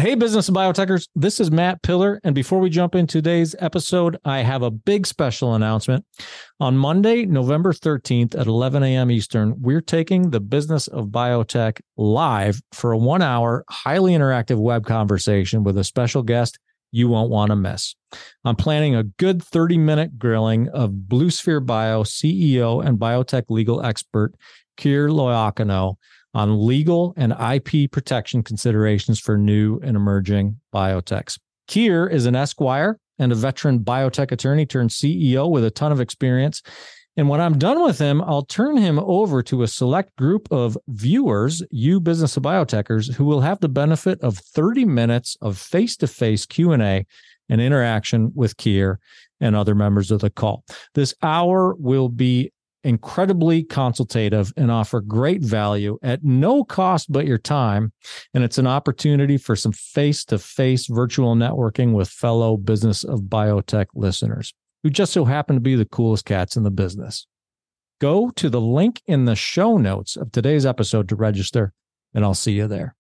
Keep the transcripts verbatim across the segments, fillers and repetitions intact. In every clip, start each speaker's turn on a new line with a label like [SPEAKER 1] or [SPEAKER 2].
[SPEAKER 1] Hey, business and biotechers, this is Matt Pillar. And before we jump into today's episode, I have a big special announcement. On Monday, November thirteenth at eleven a.m. Eastern, we're taking the Business of Biotech live for a one-hour, highly interactive web conversation with a special guest you won't want to miss. I'm planning a good thirty-minute grilling of Blue Sphere Bio C E O and biotech legal expert, Keir Loiacono, on legal and I P protection considerations for new and emerging biotechs. Keir is an Esquire and a veteran biotech attorney turned C E O with a ton of experience. And when I'm done with him, I'll turn him over to a select group of viewers, you business of biotechers, who will have the benefit of thirty minutes of face-to-face Q and A and interaction with Keir and other members of the call. This hour will be incredibly consultative and offer great value at no cost but your time. And it's an opportunity for some face-to-face virtual networking with fellow business of biotech listeners who just so happen to be the coolest cats in the business. Go to the link in the show notes of today's episode to register, and I'll see you there.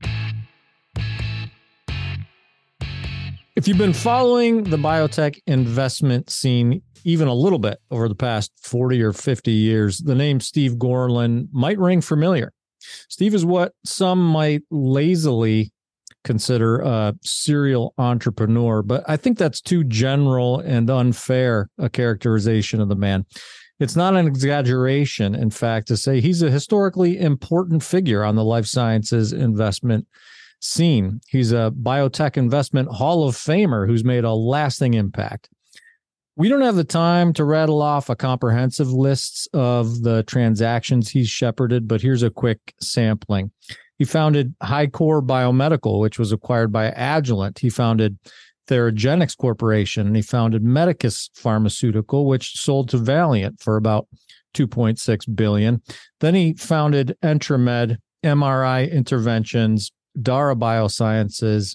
[SPEAKER 1] If you've been following the biotech investment scene even a little bit over the past forty or fifty years, the name Steve Gorlin might ring familiar. Steve is what some might lazily consider a serial entrepreneur, but I think that's too general and unfair a characterization of the man. It's not an exaggeration, in fact, to say he's a historically important figure on the life sciences investment scene. He's a biotech investment Hall of Famer who's made a lasting impact. We don't have the time to rattle off a comprehensive list of the transactions he's shepherded, but here's a quick sampling. He founded Highcore Biomedical, which was acquired by Agilent. He founded Theragenics Corporation, and he founded Medicus Pharmaceutical, which sold to Valeant for about two point six billion dollars. Then he founded Entramed, M R I Interventions, Dara Biosciences,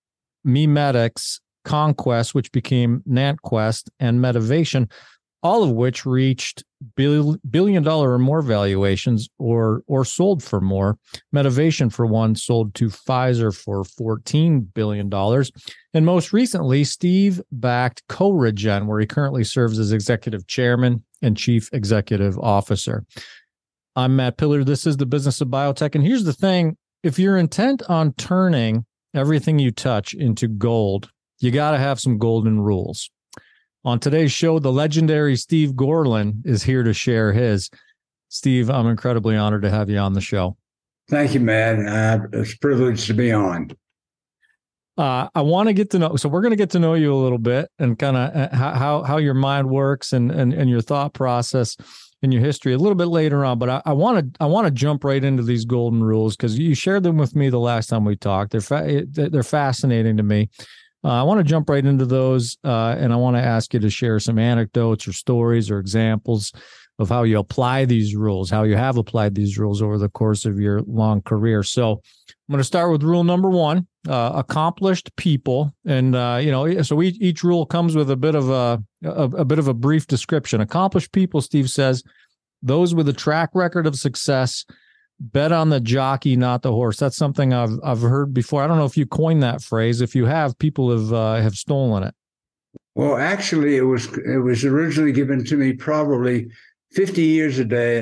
[SPEAKER 1] MeMedix, Conquest, which became NantQuest, and Medivation, all of which reached bill, billion dollar or more valuations or or sold for more. Medivation, for one, sold to Pfizer for fourteen billion dollars. And most recently, Steve backed CoRegen, where he currently serves as executive chairman and chief executive officer. I'm Matt Pillar. This is the Business of Biotech. And here's the thing. If you're intent on turning everything you touch into gold, you got to have some golden rules. On today's show, the legendary Steve Gorlin is here to share his. Steve, I'm incredibly honored to have you on the show.
[SPEAKER 2] Thank you, Matt. Uh, it's a privilege to be on.
[SPEAKER 1] Uh, I want to get to know, so we're going to get to know you a little bit and kind of how how your mind works and, and and your thought process and your history a little bit later on. But I want to I want to jump right into these golden rules because you shared them with me the last time we talked. They're fa- they're fascinating to me. Uh, I want to jump right into those, uh, and I want to ask you to share some anecdotes or stories or examples of how you apply these rules, how you have applied these rules over the course of your long career. So I'm going to start with rule number one, uh, accomplished people. And, uh, you know, so each, each rule comes with a bit of a, a, a bit of a brief description. Accomplished people, Steve says, those with a track record of success. Bet on the jockey, not the horse. That's something I've I've heard before. I don't know if you coined that phrase. If you have, people have uh, have stolen it.
[SPEAKER 2] Well, actually, it was it was originally given to me probably fifty years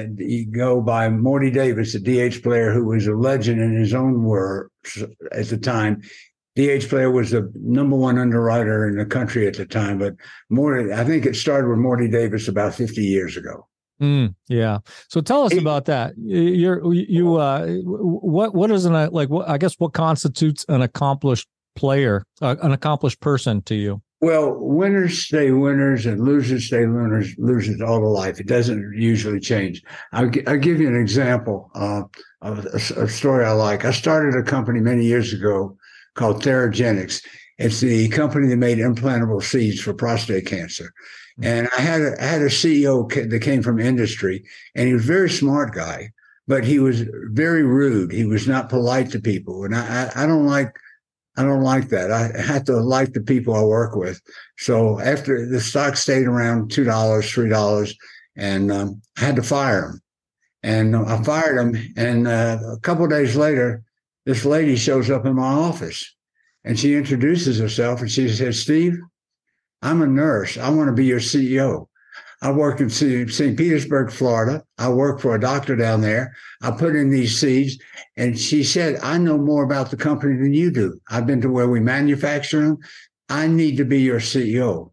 [SPEAKER 2] ago by Morty Davis, a D H player who was a legend in his own words at the time. D H player was the number one underwriter in the country at the time, but Morty, I think it started with Morty Davis about fifty years ago.
[SPEAKER 1] Mm, yeah. So tell us about that. You're you. Uh, what what is an like? What I guess what constitutes an accomplished player, uh, an accomplished person to you?
[SPEAKER 2] Well, winners stay winners, and losers stay losers. Losers all the life. It doesn't usually change. I'll, I'll give you an example uh, of a, a story I like. I started a company many years ago called Theragenics. It's the company that made implantable seeds for prostate cancer. And I had a, I had a C E O that came from industry, and he was a very smart guy, but he was very rude. He was not polite to people, and I, I, I don't like I don't like that. I have to like the people I work with. So after the stock stayed around two dollars, three dollars, and um, I had to fire him. And I fired him, and uh, a couple of days later, this lady shows up in my office, and she introduces herself and she says, Steve, I'm a nurse. I want to be your C E O. I work in Saint Petersburg, Florida. I work for a doctor down there. I put in these seeds. And she said, I know more about the company than you do. I've been to where we manufacture them. I need to be your C E O.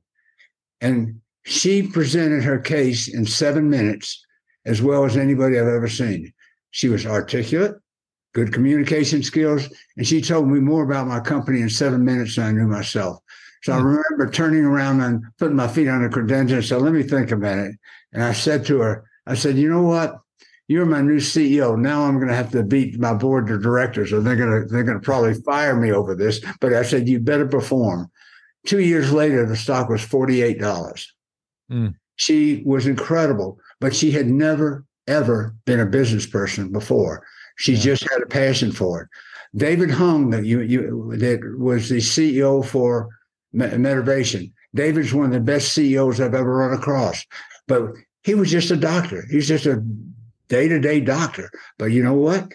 [SPEAKER 2] And she presented her case in seven minutes as well as anybody I've ever seen. She was articulate, good communication skills, and she told me more about my company in seven minutes than I knew myself. So I remember turning around and putting my feet on the credentials and said, let me think a minute. And I said to her, I said, you know what? You're my new C E O. Now I'm going to have to beat my board of directors, or they're going to they're going to probably fire me over this. But I said, you better perform. Two years later, the stock was forty-eight dollars. Mm. She was incredible, but she had never, ever been a business person before. She yeah. just had a passion for it. David Hung, that you, you that was the C E O for Medivation. David's one of the best C E Os I've ever run across, but he was just a doctor. He's just a day-to-day doctor. But you know what?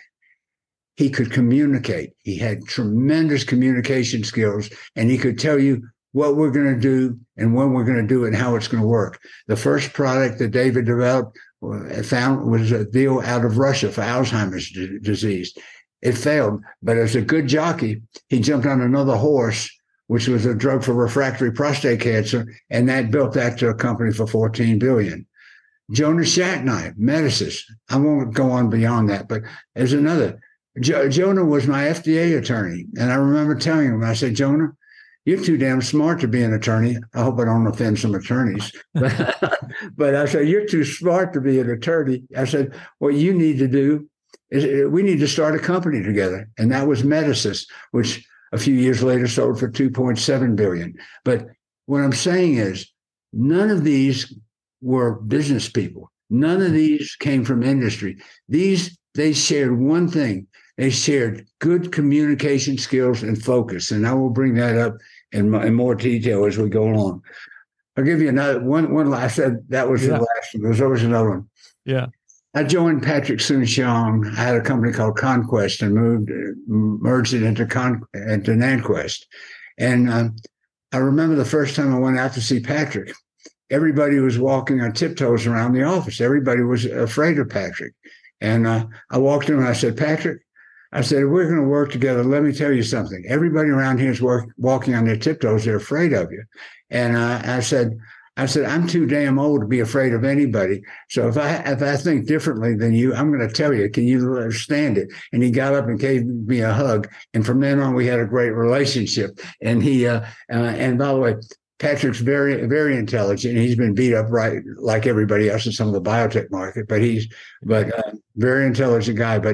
[SPEAKER 2] He could communicate. He had tremendous communication skills, and he could tell you what we're going to do and when we're going to do it and how it's going to work. The first product that David developed found was a deal out of Russia for Alzheimer's d- disease. It failed, but as a good jockey, he jumped on another horse, which was a drug for refractory prostate cancer, and that built that to a company for fourteen billion dollars. Jonas Shatnai, Medicis. I won't go on beyond that, but there's another. Jo- Jonah was my F D A attorney, and I remember telling him, I said, Jonah, you're too damn smart to be an attorney. I hope I don't offend some attorneys. But, but I said, you're too smart to be an attorney. I said, what you need to do is we need to start a company together. And that was Medicis, which a few years later sold for two point seven billion dollars. But what I'm saying is none of these were business people. None of these came from industry. These, they shared one thing. They shared good communication skills and focus. And I will bring that up in, in more detail as we go along. I'll give you another one. One I said that was yeah. the last one. There's always another one.
[SPEAKER 1] Yeah.
[SPEAKER 2] I joined Patrick Soon-Shiong. I had a company called Conquest and moved, merged it into, Con, into NanQuest. And um, I remember the first time I went out to see Patrick, everybody was walking on tiptoes around the office. Everybody was afraid of Patrick. And uh, I walked in and I said, Patrick, I said, we're going to work together. Let me tell you something. Everybody around here is work, walking on their tiptoes. They're afraid of you. And uh, I said, I said, I'm too damn old to be afraid of anybody. So if I if I think differently than you, I'm going to tell you. Can you understand it? And he got up and gave me a hug. And from then on, we had a great relationship. And he uh, uh, and by the way, Patrick's very, very intelligent. He's been beat up right like everybody else in some of the biotech market, but he's but uh, very intelligent guy. But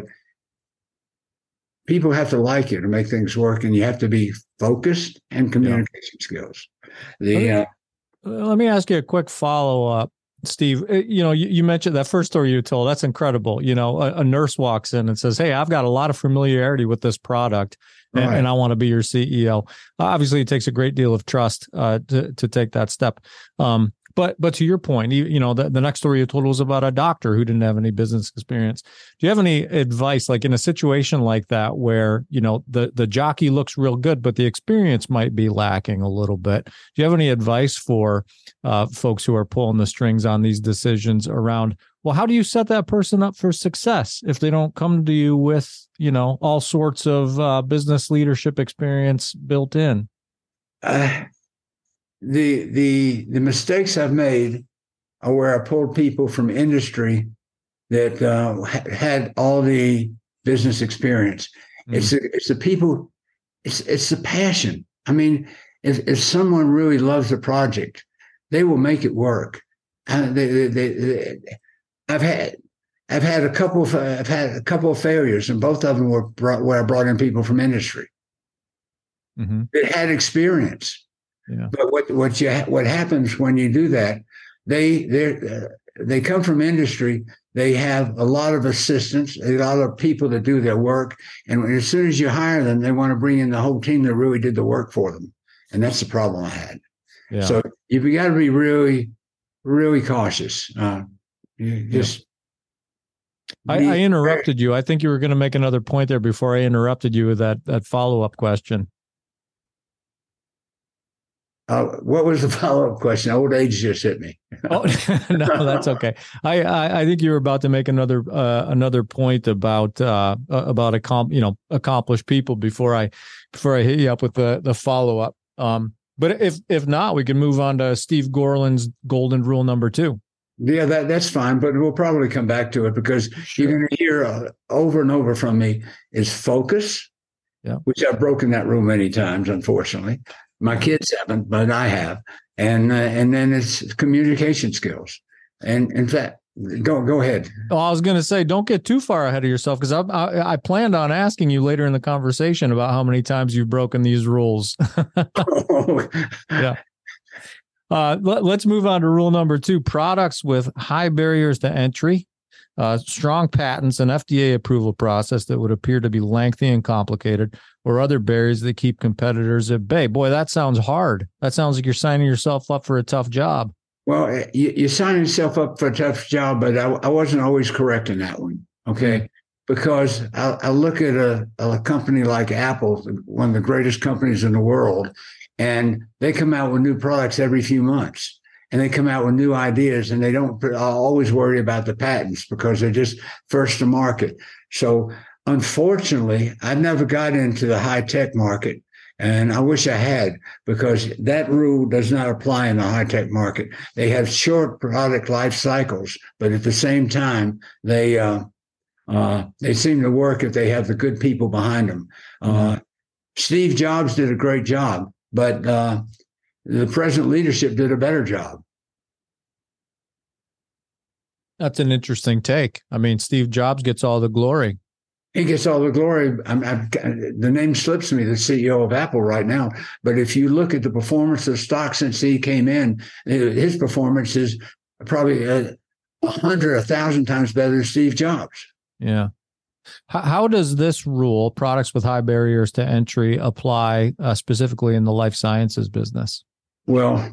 [SPEAKER 2] people have to like you to make things work, and you have to be focused and communication yeah. skills. The uh,
[SPEAKER 1] Let me ask you a quick follow-up, Steve. You know, you, you mentioned that first story you told. That's incredible. You know, a, a nurse walks in and says, hey, I've got a lot of familiarity with this product, and, right. and I want to be your C E O. Obviously, it takes a great deal of trust uh, to, to take that step. Um, but but to your point, you, you know, the, the next story you told was about a doctor who didn't have any business experience. Do you have any advice, like in a situation like that, where, you know, the, the jockey looks real good, but the experience might be lacking a little bit? Do you have any advice for uh, folks who are pulling the strings on these decisions around, well, how do you set that person up for success if they don't come to you with, you know, all sorts of uh, business leadership experience built in?
[SPEAKER 2] Uh, the the the mistakes I've made are where I pulled people from industry that uh, had all the business experience. Mm. It's the, it's the people, it's it's the passion. I mean, if if someone really loves a project, they will make it work. Uh, they, they, they, they, I've had I've had a couple of I've had a couple of failures, and both of them were brought, where I brought in people from industry mm-hmm. that had experience. Yeah. But what what you what happens when you do that? They they uh, they come from industry. They have a lot of assistants, a lot of people that do their work, and as soon as you hire them, they want to bring in the whole team that really did the work for them, and that's the problem I had. Yeah. So you've got to be really, really cautious. Uh, you just.
[SPEAKER 1] Yeah. I, I interrupted you. I think you were going to make another point there before I interrupted you with that that follow up question.
[SPEAKER 2] Uh, what was the follow-up question? Old age just hit me.
[SPEAKER 1] Oh no, that's okay. I, I I think you were about to make another uh, another point about uh, about accom- you know accomplished people before I before I hit you up with the the follow up. Um, but if if not, we can move on to Steve Gorland's golden rule number two.
[SPEAKER 2] Yeah, that that's fine, but we'll probably come back to it because sure. You're going to hear uh, over and over from me is focus, yeah. which I've broken that rule many times, unfortunately. My kids haven't, but I have. And uh, and then it's communication skills. And in fact, go go ahead.
[SPEAKER 1] Oh, I was going to say, don't get too far ahead of yourself because I, I I planned on asking you later in the conversation about how many times you've broken these rules. oh. Yeah. Uh, let, let's move on to rule number two: products with high barriers to entry, uh, strong patents, and F D A approval process that would appear to be lengthy and complicated, or other barriers that keep competitors at bay. Boy, that sounds hard. That sounds like you're signing yourself up for a tough job.
[SPEAKER 2] Well, you, you sign yourself up for a tough job, but I, I wasn't always correct in that one. Okay. Because I, I look at a, a company like Apple, one of the greatest companies in the world, and they come out with new products every few months. And they come out with new ideas, and they don't always worry about the patents because they're just first to market. So unfortunately, I never got into the high-tech market, and I wish I had, because that rule does not apply in the high-tech market. They have short product life cycles, but at the same time, they uh, uh, they seem to work if they have the good people behind them. Uh, Steve Jobs did a great job, but uh, the present leadership did a better job.
[SPEAKER 1] That's an interesting take. I mean, Steve Jobs gets all the glory.
[SPEAKER 2] He gets all the glory. I'm, I'm, the name slips me, the C E O of Apple right now. But if you look at the performance of the stock since he came in, his performance is probably a hundred, a thousand times better than Steve Jobs.
[SPEAKER 1] Yeah. How, how does this rule, products with high barriers to entry, apply uh, specifically in the life sciences business?
[SPEAKER 2] Well,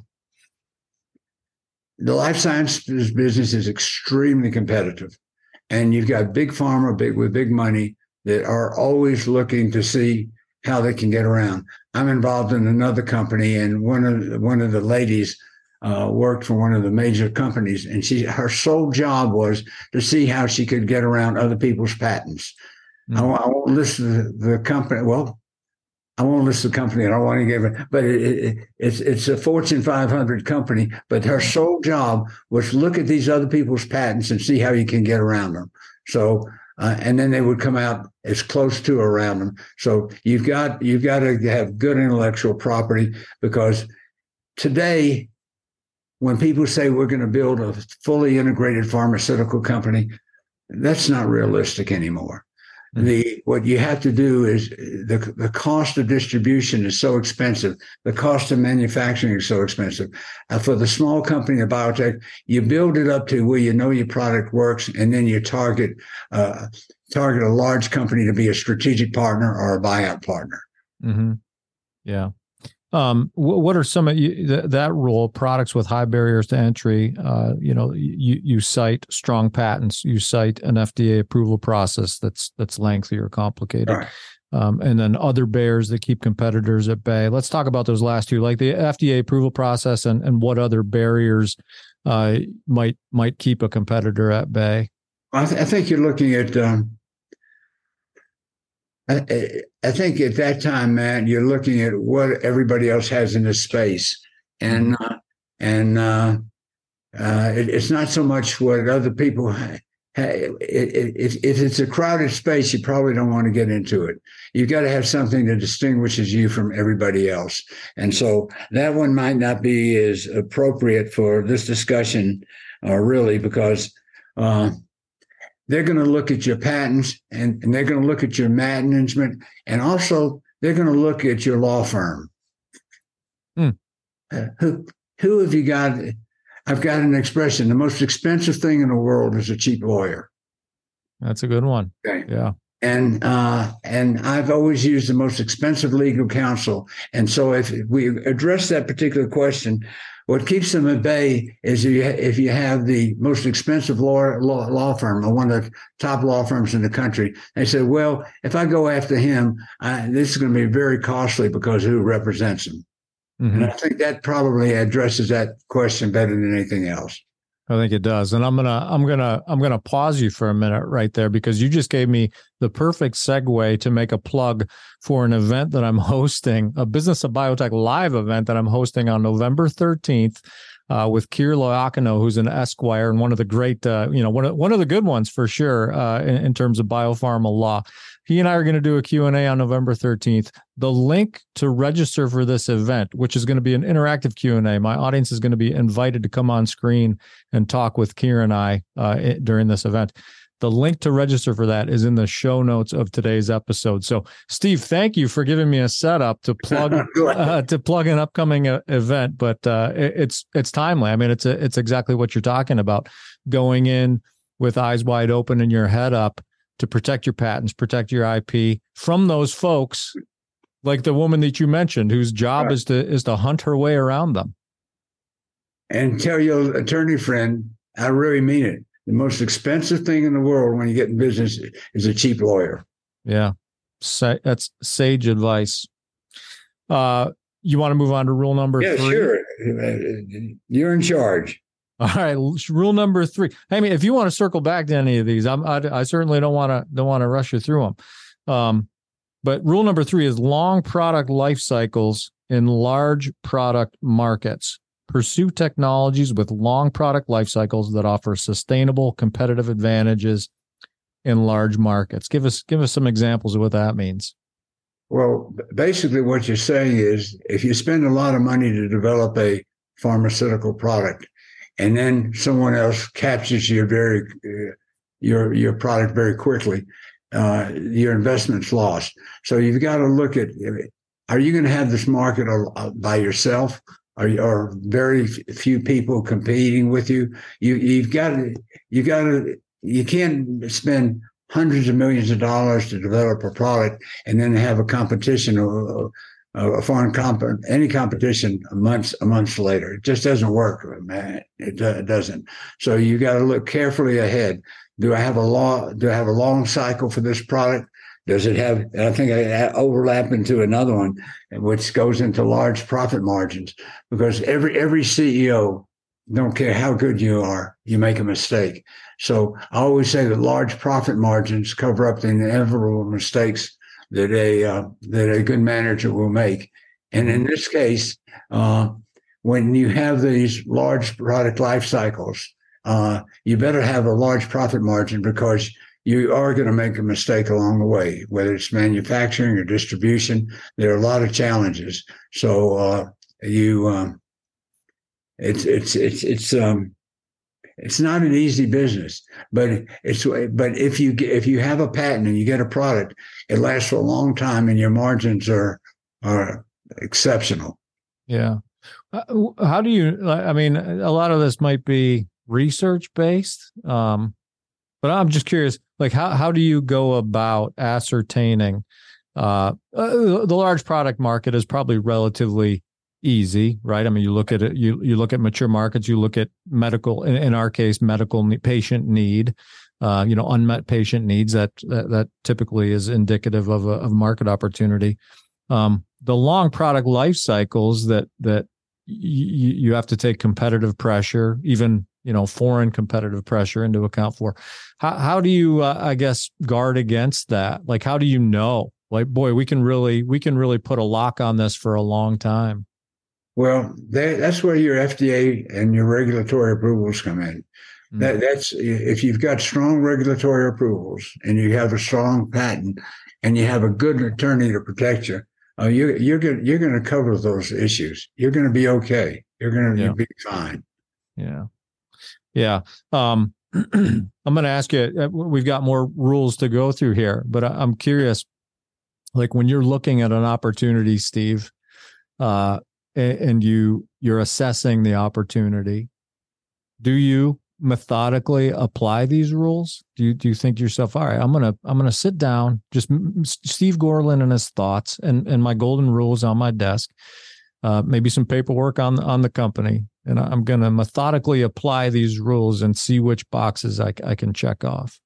[SPEAKER 2] the life sciences business is extremely competitive. And you've got big pharma, big with big money, that are always looking to see how they can get around. I'm involved in another company, and one of the, one of the ladies uh, worked for one of the major companies, and she her sole job was to see how she could get around other people's patents. Mm-hmm. I, I won't list the, the company. Well, I won't list the company. I don't want to give it, but it, it, it's it's a Fortune five hundred company. But her sole job was to look at these other people's patents and see how you can get around them. So, uh, and then they would come out as close to around them. So you've got you've got to have good intellectual property, because today, when people say we're going to build a fully integrated pharmaceutical company, that's not realistic anymore. The what you have to do is the the cost of distribution is so expensive. The cost of manufacturing is so expensive. Uh, for the small company of biotech, you build it up to where you know your product works, and then you target uh, target a large company to be a strategic partner or a buyout partner.
[SPEAKER 1] Mm-hmm. Yeah. Um, what are some of you, that, that rule, products with high barriers to entry? Uh, you know, you, you cite strong patents, you cite an F D A approval process that's that's lengthy or complicated, right. um, and then other barriers that keep competitors at bay. Let's talk about those last two, like the F D A approval process, and, and what other barriers uh, might might keep a competitor at bay.
[SPEAKER 2] I, th- I think you're looking at. Um... I, I think at that time, man, you're looking at what everybody else has in this space, and uh, and uh, uh, it, it's not so much what other people. Ha- it, it, if it's a crowded space, you probably don't want to get into it. You've got to have something that distinguishes you from everybody else, and so that one might not be as appropriate for this discussion, uh, really, because. Uh, They're going to look at your patents, and, and they're going to look at your management, and also they're going to look at your law firm. Hmm. Uh, who, who have you got? I've got an expression. The most expensive thing in the world is a cheap lawyer.
[SPEAKER 1] That's a good one. Okay. Yeah.
[SPEAKER 2] And uh, and I've always used the most expensive legal counsel. And so if we address that particular question, what keeps them at bay is if you, if you have the most expensive law, law law firm, or one of the top law firms in the country. They say, well, if I go after him, I, this is going to be very costly because who represents him.
[SPEAKER 1] Mm-hmm.
[SPEAKER 2] And I think that probably addresses that question better than anything else.
[SPEAKER 1] I think it does. And I'm going to, I'm going to, I'm going to pause you for a minute right there, because you just gave me the perfect segue to make a plug for an event that I'm hosting, a Business of Biotech live event that I'm hosting on November thirteenth uh, with Keir Loiacono, who's an Esquire and one of the great, uh, you know, one of, one of the good ones for sure uh, in, in terms of biopharma law. He and I are going to do a Q and A on November thirteenth. The link to register for this event, which is going to be an interactive Q and A, my audience is going to be invited to come on screen and talk with Keir and I uh, during this event. The link to register for that is in the show notes of today's episode. So, Steve, thank you for giving me a setup to plug uh, to plug an upcoming uh, event. But uh, it, it's it's timely. I mean, it's a, it's exactly what you're talking about. Going in with eyes wide open and your head up to protect your patents, protect your I P from those folks, like the woman that you mentioned, whose job right. is to is to hunt her way around them.
[SPEAKER 2] And tell your attorney friend, I really mean it. The most expensive thing in the world when you get in business is a cheap lawyer.
[SPEAKER 1] Yeah, Sa- that's sage advice. Uh, you want to move on to rule number
[SPEAKER 2] yeah,
[SPEAKER 1] three?
[SPEAKER 2] Yeah, sure. You're in charge.
[SPEAKER 1] All right, rule number three. I mean, if you want to circle back to any of these, I'm, I, I certainly don't want to don't want to rush you through them. Um, but rule number three is long product life cycles in large product markets. Pursue technologies with long product life cycles that offer sustainable competitive advantages in large markets. Give us give us some examples of what that means.
[SPEAKER 2] Well, basically, what you're saying is, if you spend a lot of money to develop a pharmaceutical product, and then someone else captures your very uh, your your product very quickly, uh, your investment's lost. So you've got to look at: are you going to have this market by yourself? Are you, are very few people competing with you? You you've got to you got to you can't spend hundreds of millions of dollars to develop a product and then have a competition or a foreign comp any competition a month a month later. It just doesn't work, man. It, uh, it doesn't. So you got to look carefully ahead. Do I have a law? Do I have a long cycle for this product? Does it have? I think I overlap into another one, which goes into large profit margins, because every every C E O, don't care how good you are, you make a mistake. So I always say that large profit margins cover up the inevitable mistakes that a uh, that a good manager will make. And in this case, uh, when you have these large product life cycles, uh, you better have a large profit margin, because you are going to make a mistake along the way, whether it's manufacturing or distribution. There are a lot of challenges. So uh, you, um, it's it's it's it's um, it's not an easy business, but it's but if you if you have a patent and you get a product, it lasts for a long time, and your margins are are exceptional.
[SPEAKER 1] Yeah. How do you? I mean, a lot of this might be research based, um, but I'm just curious. Like, how how do you go about ascertaining? Uh, uh, the large product market is probably relatively easy, right? I mean, you look at it, you you look at mature markets, you look at medical, in, in our case, medical patient need, uh, you know, unmet patient needs. That that, that typically is indicative of a of market opportunity. Um, the long product life cycles that that you you have to take competitive pressure, even you know foreign competitive pressure into account for. How how do you, uh, I guess, guard against that? Like, how do you know? Like, boy, we can really we can really put a lock on this for a long time.
[SPEAKER 2] Well, that, that's where your F D A and your regulatory approvals come in. Mm. That that's if you've got strong regulatory approvals and you have a strong patent and you have a good attorney to protect you, uh, you you're going you're going to cover those issues. You're going to be okay. You're going to yeah. be fine.
[SPEAKER 1] Yeah, yeah. Um, I'm going to ask you. We've got more rules to go through here, but I'm curious. Like, when you're looking at an opportunity, Steve, uh, and you you're assessing the opportunity, do you methodically apply these rules? Do you do you think to yourself, all right, I'm gonna I'm gonna sit down, just Steve Gorlin and his thoughts, and and my golden rules on my desk, uh, maybe some paperwork on on the company, and I'm gonna methodically apply these rules and see which boxes I I can check off?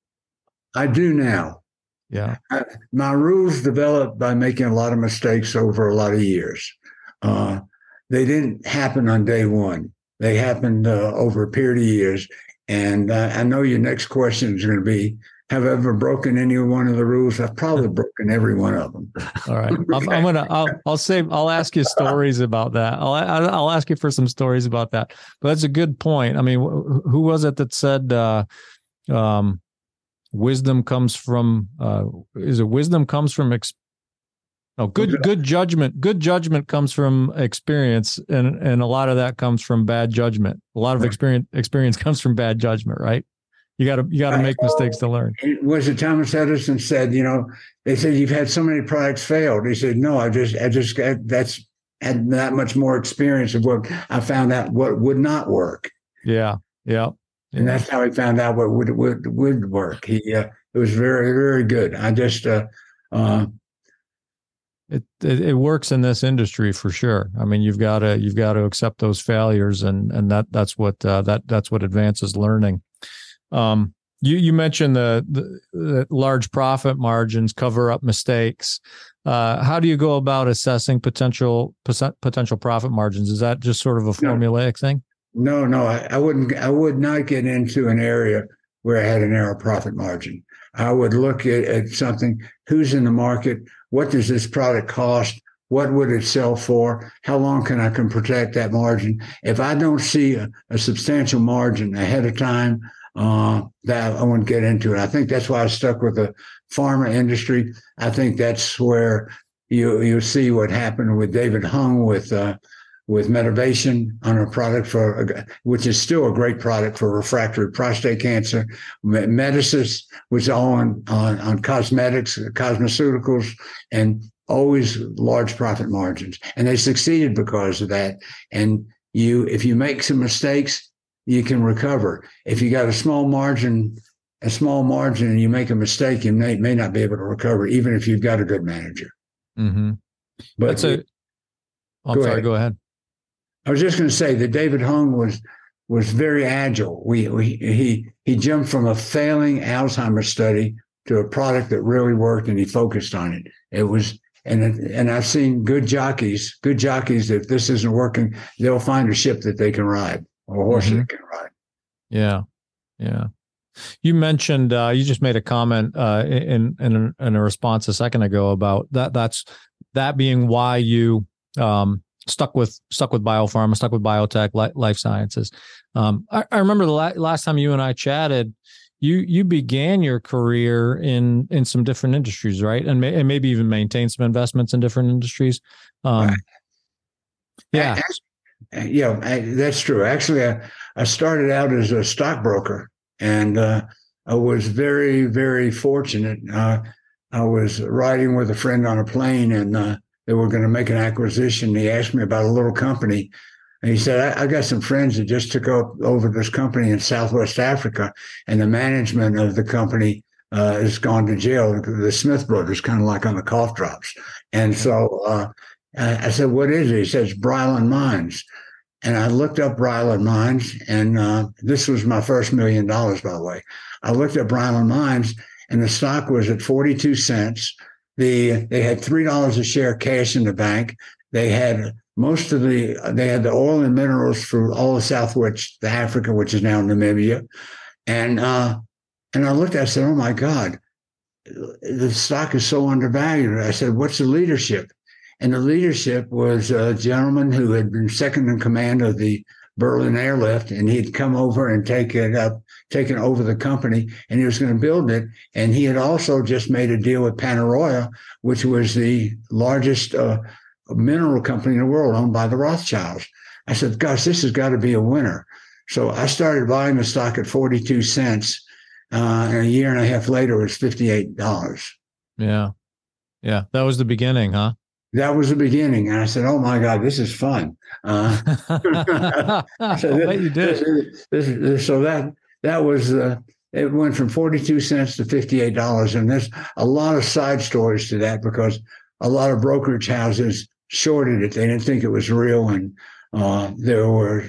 [SPEAKER 2] I do now.
[SPEAKER 1] Yeah,
[SPEAKER 2] I, my rules developed by making a lot of mistakes over a lot of years. uh, they didn't happen on day one. They happened uh, over a period of years. And uh, I know your next question is going to be, have I ever broken any one of the rules? I've probably broken every one of them.
[SPEAKER 1] All right. I'm, I'm going to, I'll, I'll say, I'll ask you stories about that. I'll, I'll ask you for some stories about that, but that's a good point. I mean, who was it that said, uh, um, wisdom comes from, uh, is it wisdom comes from, ex- no, good, good judgment, good judgment comes from experience. And, and a lot of that comes from bad judgment. A lot of experience, experience comes from bad judgment, right? You got to you got to make mistakes to learn.
[SPEAKER 2] Was it Thomas Edison said, you know, they said you've had so many products failed. He said, no, I just I just got that's had that much more experience of what I found out what would not work.
[SPEAKER 1] Yeah, yeah, yeah.
[SPEAKER 2] And that's how he found out what would would would work. He uh, it was very very good. I just uh, uh,
[SPEAKER 1] it, it it works in this industry for sure. I mean, you've got to you've got to accept those failures, and and that that's what uh, that that's what advances learning. Um, you, you mentioned the, the, the large profit margins cover up mistakes. Uh, how do you go about assessing potential potential profit margins? Is that just sort of a formulaic no. thing?
[SPEAKER 2] No, no, I, I wouldn't. I would not get into an area where I had a narrow profit margin. I would look at, at something. Who's in the market? What does this product cost? What would it sell for? How long can I can protect that margin? If I don't see a, a substantial margin ahead of time, Uh, that I won't get into it. I think that's why I stuck with the pharma industry. I think that's where you you see what happened with David Hung with uh, with Medivation on a product for which is still a great product for refractory prostate cancer. Medicis was on on on cosmetics, cosmeceuticals, and always large profit margins, and they succeeded because of that. And you, if you make some mistakes, you can recover. If you got a small margin, a small margin, and you make a mistake, you may, may not be able to recover, even if you've got a good manager.
[SPEAKER 1] Mm-hmm. But That's a, oh, I'm go sorry, ahead. go ahead.
[SPEAKER 2] I was just going to say that David Hung was was very agile. We, we he he jumped from a failing Alzheimer's study to a product that really worked, and he focused on it. It was. And and I've seen good jockeys, good jockeys. If this isn't working, they'll find a ship that they can ride. Or a horse mm-hmm. that can ride.
[SPEAKER 1] Yeah, yeah. You mentioned uh, you just made a comment uh, in in in a response a second ago about that. That's that being why you um, stuck with stuck with biopharma, stuck with biotech, li- life sciences. Um, I, I remember the la- last time you and I chatted. You you began your career in in some different industries, right? And, may, and maybe even maintain some investments in different industries. Um,
[SPEAKER 2] right.
[SPEAKER 1] Yeah.
[SPEAKER 2] Actually, yeah, that's true. Actually, I, I started out as a stockbroker, and uh, I was very, very fortunate. Uh, I was riding with a friend on a plane, and uh, they were going to make an acquisition. He asked me about a little company, and he said, I, I got some friends that just took up over this company in Southwest Africa, and the management of the company uh, has gone to jail. The Smith brothers, kind of like on the cough drops. And so uh, I, I said, what is it? He says, Bryland Mines. And I looked up Bryland Mines, and uh, this was my first million dollars, by the way. I looked at Bryland Mines, and the stock was at forty-two cents. The they had three dollars a share cash in the bank. They had most of the they had the oil and minerals for all of Southwest Africa, which is now Namibia. And uh, and I looked at it, I said, oh my God, the stock is so undervalued. I said, what's the leadership? And the leadership was a gentleman who had been second in command of the Berlin Airlift, and he'd come over and take it up, taken over the company, and he was going to build it. And he had also just made a deal with Panaroya, which was the largest uh, mineral company in the world, owned by the Rothschilds. I said, gosh, this has got to be a winner. So I started buying the stock at forty-two cents. Uh, and a year and a half later, it was fifty-eight dollars.
[SPEAKER 1] Yeah. Yeah. That was the beginning, huh?
[SPEAKER 2] That was the beginning. And I said, oh, my God, this is fun. Uh, so this,
[SPEAKER 1] you did.
[SPEAKER 2] This, this, this, so that that was, uh, it went from forty-two cents to fifty-eight dollars. And there's a lot of side stories to that because a lot of brokerage houses shorted it. They didn't think it was real. And uh, there were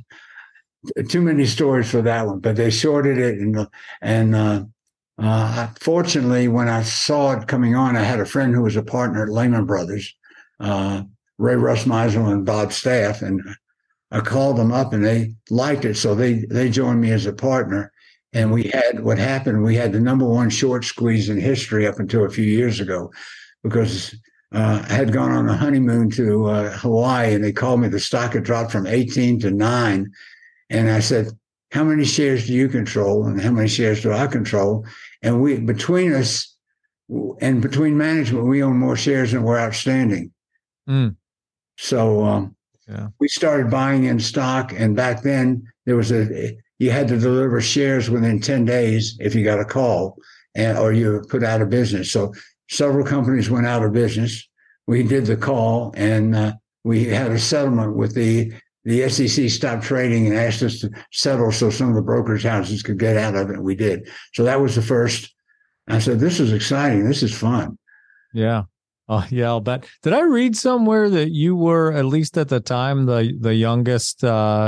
[SPEAKER 2] too many stories for that one, but they shorted it. And, and uh, uh, fortunately, when I saw it coming on, I had a friend who was a partner at Lehman Brothers, uh, Ray Russmeisel and Bob Staff, and I called them up and they liked it. So they, they joined me as a partner. And we had what happened. We had the number one short squeeze in history up until a few years ago, because uh, I had gone on a honeymoon to uh, Hawaii, and they called me. The stock had dropped from eighteen to nine. And I said, how many shares do you control? And how many shares do I control? And we, between us and between management, we own more shares than we're outstanding.
[SPEAKER 1] Mm.
[SPEAKER 2] So um, yeah. we started buying in stock. And back then there was a, you had to deliver shares within ten days if you got a call, and or you were put out of business. So several companies went out of business. We did the call, and uh, we had a settlement with the, the S E C stopped trading and asked us to settle so some of the brokerage houses could get out of it. We did. So that was the first. I said, this is exciting. This is fun.
[SPEAKER 1] Yeah. Oh, yeah, I'll bet. Did I read somewhere that you were, at least at the time, the the youngest uh,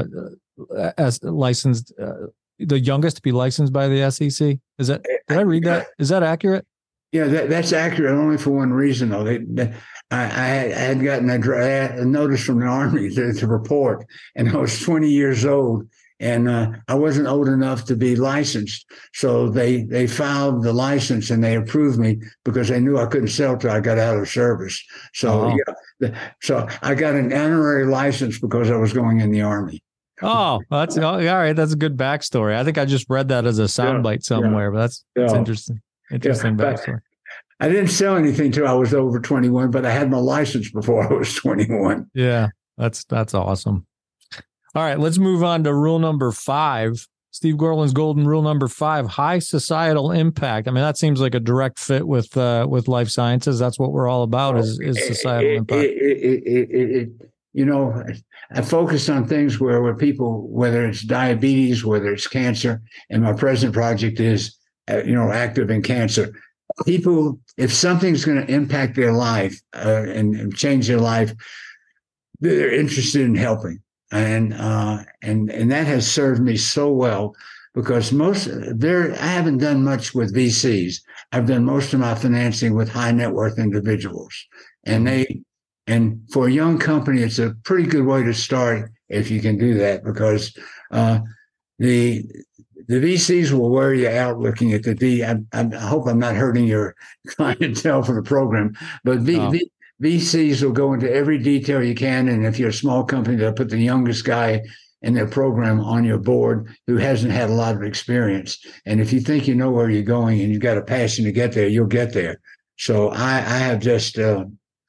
[SPEAKER 1] as licensed, uh, the youngest to be licensed by the S E C? Is that, did I read that? Is that accurate?
[SPEAKER 2] Yeah, that, that's accurate only for one reason, though. They, they, I, I had gotten a, a notice from the Army to, to report, and I was twenty years old, and uh, I wasn't old enough to be licensed. So they they filed the license, and they approved me because they knew I couldn't sell till I got out of service. So, oh. yeah, the, so I got an honorary license because I was going in the Army.
[SPEAKER 1] Oh, that's all right. That's a good backstory. I think I just read that as a soundbite yeah, somewhere, yeah. but that's, that's yeah. interesting. Interesting yeah, backstory.
[SPEAKER 2] I didn't sell anything till I was over twenty-one, but I had my license before I was twenty-one.
[SPEAKER 1] Yeah, that's that's awesome. All right, let's move on to rule number five. Steve Gorlin's golden rule number five: high societal impact. I mean, that seems like a direct fit with uh, with life sciences. That's what we're all about. Is is societal
[SPEAKER 2] it,
[SPEAKER 1] impact?
[SPEAKER 2] It, it, it, it, it, you know, I focused on things where where people, whether it's diabetes, whether it's cancer, and my present project is, uh, you know, active in cancer. People, if something's going to impact their life uh, and, and change their life, they're interested in helping, and uh, and and that has served me so well, because most there I haven't done much with V Cs. I've done most of my financing with high net worth individuals, and they and for a young company, it's a pretty good way to start if you can do that, because uh, the The V Cs will wear you out looking at the D. I, I hope I'm not hurting your clientele for the program, but v,
[SPEAKER 1] oh.
[SPEAKER 2] v, VCs will go into every detail you can. And if you're a small company, they'll put the youngest guy in their program on your board who hasn't had a lot of experience. And if you think you know where you're going and you've got a passion to get there, you'll get there. So I, I have just, uh,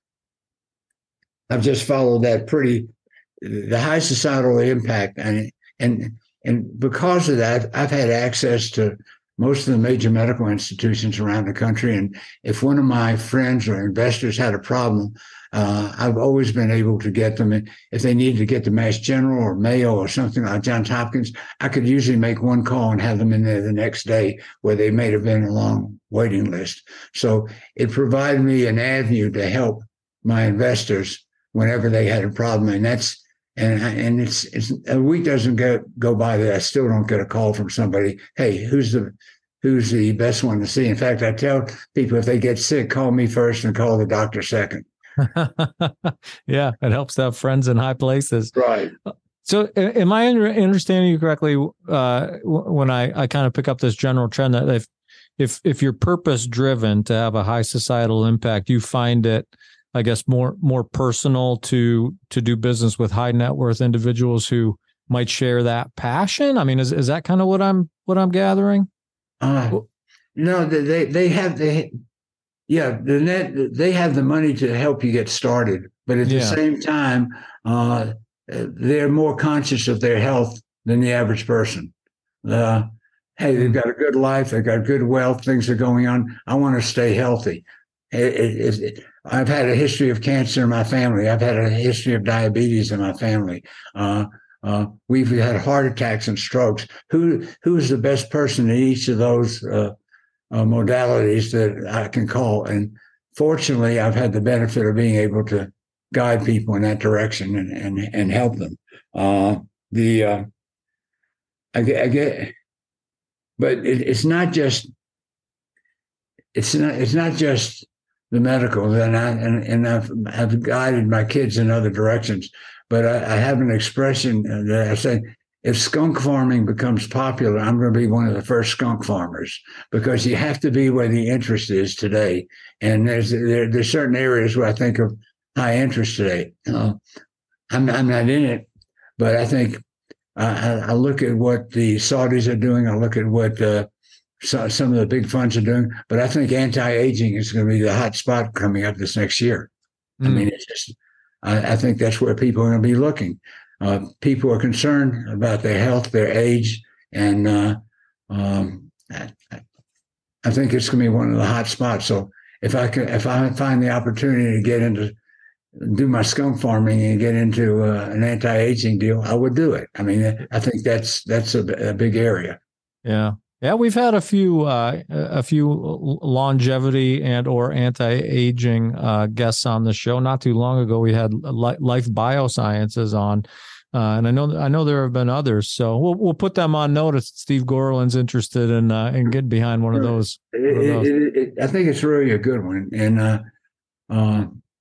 [SPEAKER 2] I've just followed that pretty, the high societal impact, and and. And because of that, I've had access to most of the major medical institutions around the country. And if one of my friends or investors had a problem, uh, I've always been able to get them. If they needed to get to Mass General or Mayo or something like Johns Hopkins, I could usually make one call and have them in there the next day, where they may have been a long waiting list. So it provided me an avenue to help my investors whenever they had a problem. And that's And and it's it's a week doesn't go go by that I still don't get a call from somebody. Hey, who's the who's the best one to see? In fact, I tell people, if they get sick, call me first and call the doctor second.
[SPEAKER 1] Yeah, it helps to have friends in high places.
[SPEAKER 2] Right.
[SPEAKER 1] So, am I understanding you correctly uh, when I, I kind of pick up this general trend that if if if you're purpose driven to have a high societal impact, you find it, I guess, more more personal to to do business with high net worth individuals who might share that passion? I mean, is is that kind of what I'm what I'm gathering?
[SPEAKER 2] Uh, no, they they have they yeah the net they have the money to help you get started, but at yeah. the same time, uh, they're more conscious of their health than the average person. Uh, hey, they've got a good life, they've got good wealth, things are going on. I want to stay healthy. It, it, it, I've had a history of cancer in my family. I've had a history of diabetes in my family. Uh, uh, we've had heart attacks and strokes. Who who is the best person in each of those uh, uh, modalities that I can call? And fortunately, I've had the benefit of being able to guide people in that direction and and, and help them. Uh, the uh, I, get, I get, but it, it's not just it's not it's not just. the medical, and I and, and I've I've guided my kids in other directions. But I, I have an expression that I say, if skunk farming becomes popular, I'm going to be one of the first skunk farmers, because you have to be where the interest is today. And there's there, there's certain areas where I think of high interest today. Uh, I'm I'm not in it, but I think I, I look at what the Saudis are doing. I look at what uh, so, some of the big funds are doing. But I think anti-aging is going to be the hot spot coming up this next year. Mm. I mean, it's just. I, I think that's where people are going to be looking. Uh, people are concerned about their health, their age, and uh, um, I, I think it's going to be one of the hot spots. So if I can, if I find the opportunity to get into, do my skunk farming and get into uh, an anti-aging deal, I would do it. I mean, I think that's that's a, a big area.
[SPEAKER 1] Yeah. Yeah, we've had a few uh, a few longevity and or anti-aging uh, guests on the show. Not too long ago, we had Life Biosciences on, uh, and I know I know there have been others. So we'll we'll put them on notice. Steve Gorlin's interested in uh, in getting behind one of those.
[SPEAKER 2] It,
[SPEAKER 1] one of those.
[SPEAKER 2] It, it, it, I think it's really a good one, and uh, uh,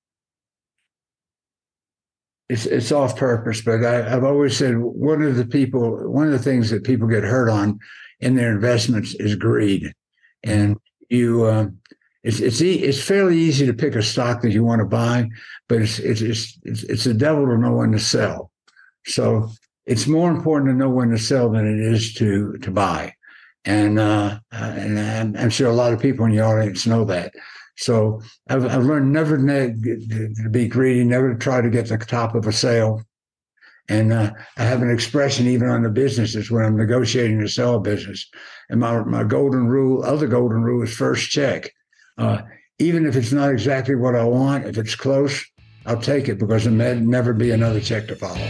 [SPEAKER 2] it's it's off purpose. But I, I've always said one of the people, one of the things that people get hurt on in their investments is greed, and you uh, it's it's e- it's fairly easy to pick a stock that you want to buy, but it's it's it's it's, it's the devil to know when to sell. So it's more important to know when to sell than it is to to buy, and uh, and I'm, I'm sure a lot of people in the audience know that. So I've I've learned never to be greedy, never to try to get to the top of a sale. And uh, I have an expression even on the businesses when I'm negotiating to sell a business. And my, my golden rule, other golden rule is first check. Uh, even if it's not exactly what I want, if it's close, I'll take it, because there may never be another check to follow.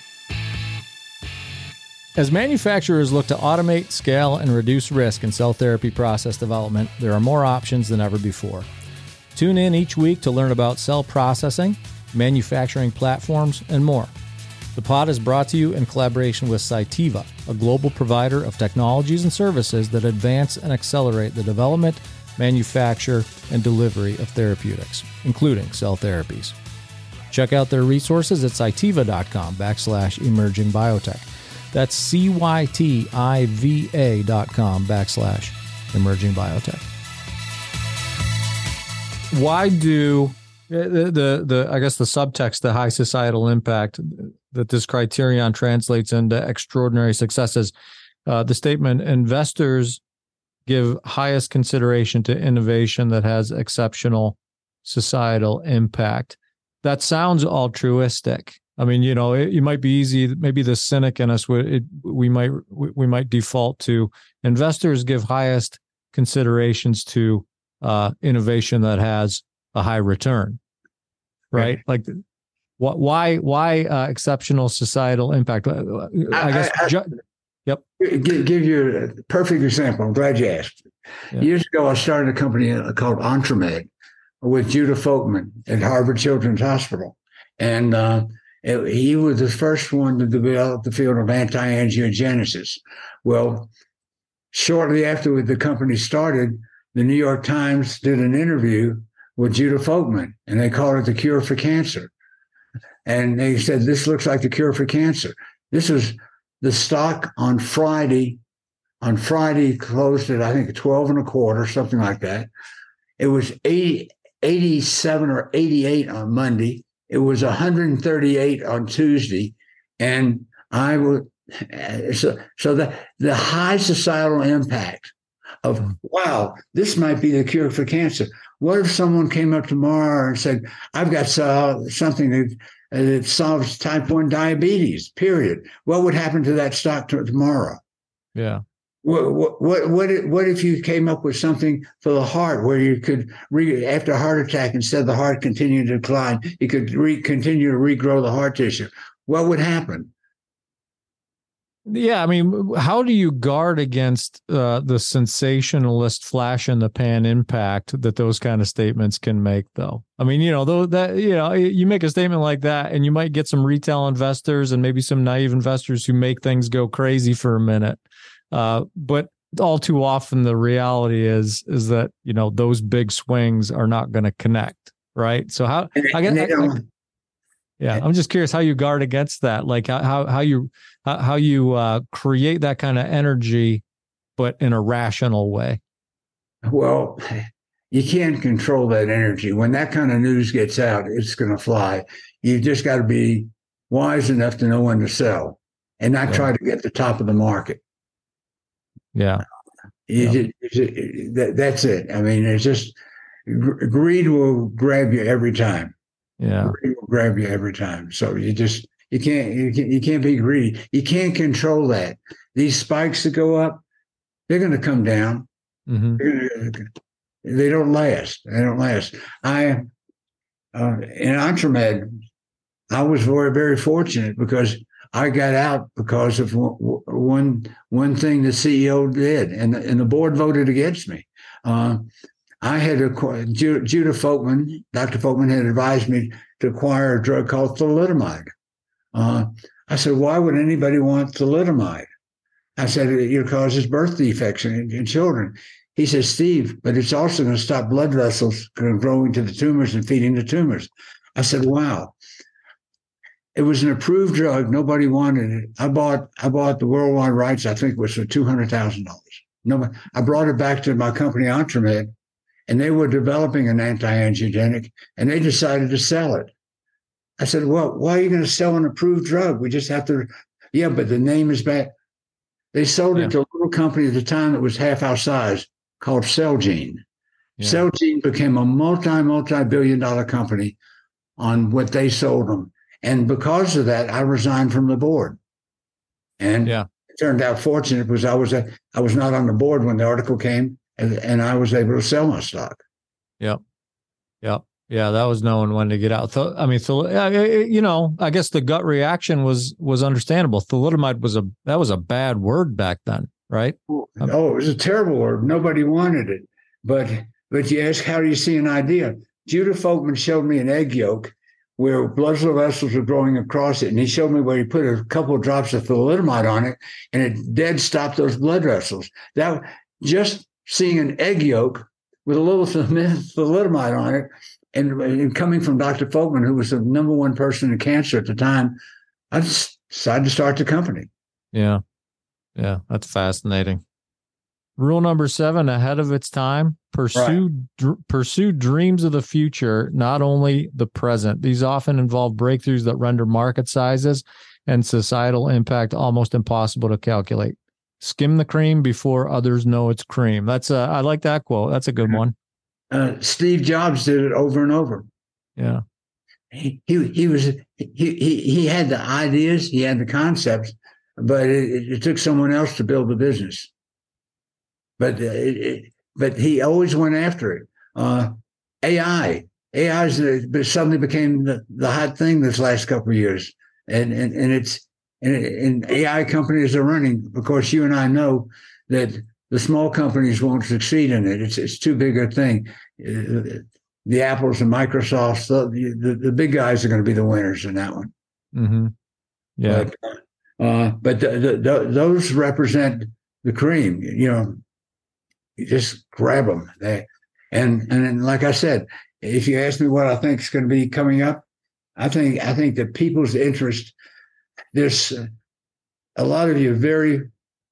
[SPEAKER 1] As manufacturers look to automate, scale, and reduce risk in cell therapy process development, there are more options than ever before. Tune in each week to learn about cell processing, manufacturing platforms, and more. The pod is brought to you in collaboration with Cytiva, a global provider of technologies and services that advance and accelerate the development, manufacture, and delivery of therapeutics, including cell therapies. Check out their resources at cytiva.com backslash emerging biotech. That's C-Y-T-I-V-A dot com backslash emerging biotech. Why do the, the, the, I guess the subtext, the high societal impact that this criterion translates into extraordinary successes, uh, the statement, investors give highest consideration to innovation that has exceptional societal impact. That sounds altruistic. I mean, you know, it, it might be easy. Maybe the cynic in us, it, we might we might default to investors give highest considerations to uh, innovation that has a high return, right? Like, what? Why? Why uh, exceptional societal impact? I, I guess. I, I, ju- yep.
[SPEAKER 2] Give, give you a perfect example. I'm glad you asked. Yeah. Years ago, I started a company called Entremed with Judah Folkman at Harvard Children's Hospital, and uh, it, he was the first one to develop the field of anti-angiogenesis. Well, shortly after the company started, the New York Times did an interview with Judah Folkman, and they called it the cure for cancer. And they said, this looks like the cure for cancer. This was the stock on Friday. On Friday, closed at, I think, twelve and a quarter, something like that. It was eighty, eighty-seven or eighty-eight on Monday. It was one hundred thirty-eight on Tuesday. And I would, so, so the, the high societal impact of, wow, this might be the cure for cancer. What if someone came up tomorrow and said, I've got uh, something that, uh, that solves type one diabetes, period? What would happen to that stock t- tomorrow?
[SPEAKER 1] Yeah.
[SPEAKER 2] What, what, what, what, if, what if you came up with something for the heart where you could, re, after a heart attack, instead of the heart continuing to decline, you could re, continue to regrow the heart tissue? What would happen?
[SPEAKER 1] Yeah, I mean, how do you guard against uh, the sensationalist flash in the pan impact that those kind of statements can make, though? I mean, you know, though that you know, you make a statement like that, and you might get some retail investors and maybe some naive investors who make things go crazy for a minute. Uh, but all too often the reality is is that, you know, those big swings are not going to connect, right? So how I get I, I, yeah, I'm just curious how you guard against that, like how how you how you uh, create that kind of energy, but in a rational way.
[SPEAKER 2] Well, you can't control that energy. When that kind of news gets out, it's going to fly. You've just got to be wise enough to know when to sell and not yeah. try to get the top of the market.
[SPEAKER 1] Yeah.
[SPEAKER 2] You
[SPEAKER 1] yeah.
[SPEAKER 2] Just, it, that, that's it. I mean, it's just greed will grab you every time.
[SPEAKER 1] Yeah.
[SPEAKER 2] Greed will grab you every time. So you just, you can't, you can't, you can't be greedy. You can't control that. These spikes that go up, they're going to come down.
[SPEAKER 1] Mm-hmm.
[SPEAKER 2] Gonna, they don't last. They don't last. I, uh, in Entremed, I was very, very fortunate because I got out because of one one thing the C E O did, and the, and the board voted against me. Uh, I had acquired, Judah Folkman, Doctor Folkman had advised me to acquire a drug called thalidomide. Uh, I said, why would anybody want thalidomide? I said, it causes birth defects in, in children. He says, Steve, but it's also going to stop blood vessels from growing to the tumors and feeding the tumors. I said, wow. It was an approved drug. Nobody wanted it. I bought I bought the worldwide rights, I think it was for two hundred thousand dollars. No, I brought it back to my company, Entremed, and they were developing an anti-angiogenic, and they decided to sell it. I said, well, why are you going to sell an approved drug? We just have to, yeah, but the name is bad. They sold yeah. it to a little company at the time that was half our size called Celgene. Yeah. Celgene became a multi, multi-billion dollar company on what they sold them. And because of that, I resigned from the board. And
[SPEAKER 1] yeah.
[SPEAKER 2] it turned out fortunate because I was a, I was not on the board when the article came, and, and I was able to sell my stock.
[SPEAKER 1] Yep. Yep. Yeah, that was knowing when to get out. Th- I mean, th- you know, I guess the gut reaction was was understandable. Thalidomide was a that was a bad word back then, right?
[SPEAKER 2] Oh, it was a terrible word. Nobody wanted it. But but you ask, how do you see an idea? Judah Folkman showed me an egg yolk where blood vessels were growing across it. And he showed me where he put a couple of drops of thalidomide on it, and it dead stopped those blood vessels. That just seeing an egg yolk with a little thalidomide on it, and, and coming from Doctor Folkman, who was the number one person in cancer at the time, I just decided to start the company.
[SPEAKER 1] Yeah. Yeah. That's fascinating. Rule number seven, ahead of its time, pursue right. dr- pursue dreams of the future, not only the present. These often involve breakthroughs that render market sizes and societal impact almost impossible to calculate. Skim the cream before others know it's cream. That's a, I like that quote. That's a good one.
[SPEAKER 2] Uh, Steve Jobs did it over and over.
[SPEAKER 1] Yeah.
[SPEAKER 2] He he, he was he, he he had the ideas, he had the concepts, but it, it took someone else to build the business. But it, it, but he always went after it. Uh, A I, A I suddenly became the, the hot thing this last couple of years, and and and it's and, and A I companies are running. Of course, you and I know that the small companies won't succeed in it. It's it's too big a thing. The Apples and Microsofts, the the, the big guys are going to be the winners in that one.
[SPEAKER 1] Mm-hmm. Yeah,
[SPEAKER 2] but, uh, but the, the, the, those represent the cream. You know. You just grab them. They, and and like I said, if you ask me what I think is going to be coming up, I think I think that people's interest. There's a lot of you very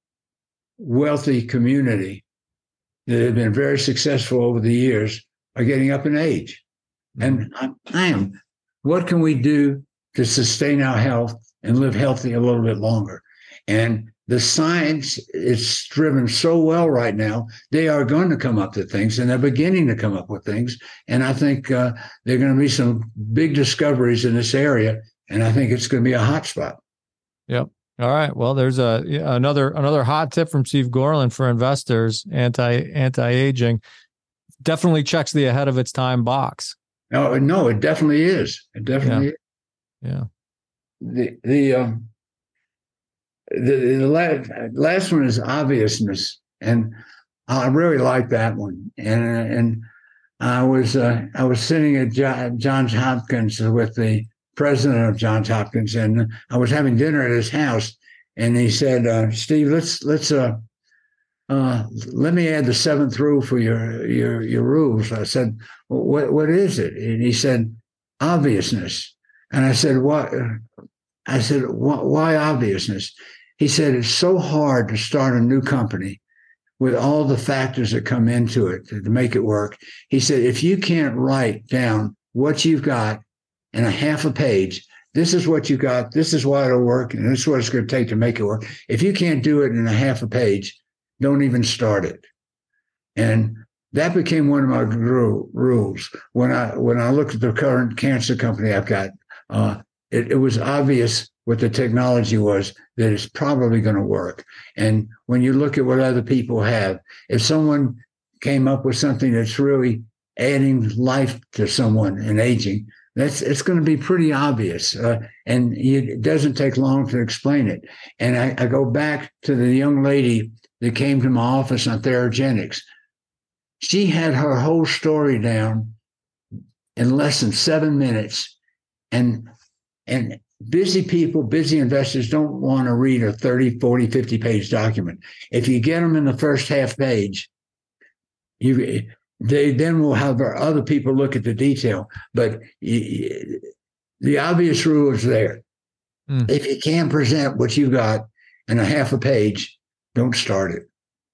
[SPEAKER 2] wealthy community that have been very successful over the years are getting up in age, and I, I am. What can we do to sustain our health and live healthy a little bit longer? And the science is driven so well right now, they are going to come up with things, and they're beginning to come up with things. And I think uh, there are going to be some big discoveries in this area, and I think it's going to be a hot spot.
[SPEAKER 1] Yep. All right. Well, there's a another another hot tip from Steve Gorlin for investors, anti anti-aging. Definitely checks the ahead of its time box.
[SPEAKER 2] No, no, it definitely is. It definitely
[SPEAKER 1] yeah.
[SPEAKER 2] is. Yeah. The the um, The, the last, last one is obviousness, and I really like that one. And and I was uh, I was sitting at Johns Hopkins with the president of Johns Hopkins, and I was having dinner at his house, and he said, uh, "Steve, let's let's uh, uh, let me add the seventh rule for your your your rules. I said, well, what what is it? And he said, obviousness. And I said, what? I said, why obviousness? He said, it's so hard to start a new company with all the factors that come into it to, to make it work. He said, if you can't write down what you've got in a half a page, this is what you got, this is why it'll work, and this is what it's going to take to make it work. If you can't do it in a half a page, don't even start it. And that became one of my rules. When I when I looked at the current cancer company I've got, uh, it, it was obvious what the technology was, that it's probably going to work. And when you look at what other people have, if someone came up with something that's really adding life to someone in aging, that's it's going to be pretty obvious. Uh, and it doesn't take long to explain it. And I, I go back to the young lady that came to my office on Theragenics. She had her whole story down in less than seven minutes. And, and busy people, busy investors don't want to read a thirty, forty, fifty page document. If you get them in the first half page, you they then will have other people look at the detail. But you, the obvious rule is there. Mm. If you can't present what you got in a half a page, don't start it.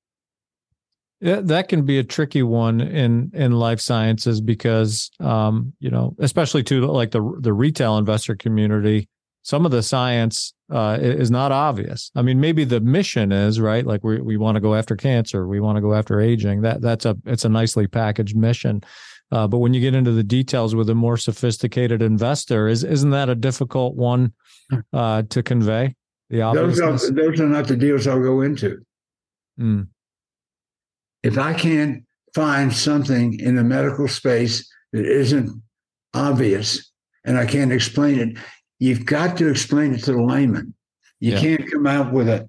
[SPEAKER 1] Yeah, that can be a tricky one in in life sciences because, um, you know, especially to like the the retail investor community, some of the science uh, is not obvious. I mean, maybe the mission is right. Like we we want to go after cancer, we want to go after aging. That that's a it's a nicely packaged mission. Uh, but when you get into the details with a more sophisticated investor, is isn't that a difficult one uh, to convey? The obviousness.
[SPEAKER 2] Those are, those are not the deals I'll go into.
[SPEAKER 1] Mm.
[SPEAKER 2] If I can't find something in the medical space that isn't obvious and I can't explain it, you've got to explain it to the layman. You yeah. can't come out with a,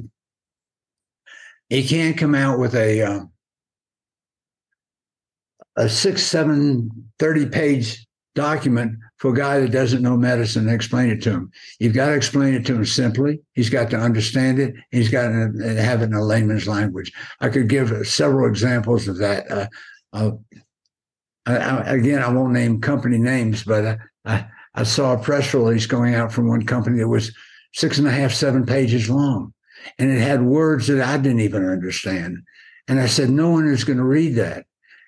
[SPEAKER 2] you can't come out with a, uh, a six, seven, thirty page document for a guy that doesn't know medicine and explain it to him. You've got to explain it to him simply. He's got to understand it. He's got to have it in a layman's language. I could give several examples of that. Uh, uh, I, I, again, I won't name company names, but I, I, I saw a press release going out from one company that was six and a half, seven pages long, and it had words that I didn't even understand. And I said, no one is going to read that.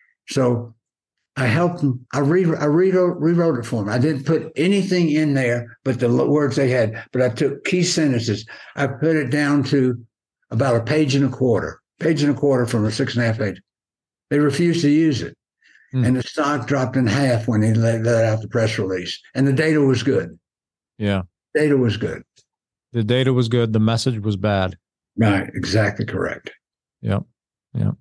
[SPEAKER 2] So I helped them. I, re- I rewrote, rewrote it for them. I didn't put anything in there but the words they had, but I took key sentences. I put it down to about a page and a quarter, page and a quarter from a six and a half page. They refused to use it. Mm. And the stock dropped in half when they let, let out the press release. And the data was good.
[SPEAKER 1] Yeah.
[SPEAKER 2] Data was good.
[SPEAKER 1] The data was good. The message was bad.
[SPEAKER 2] Right. Exactly correct.
[SPEAKER 1] Yep. Yep.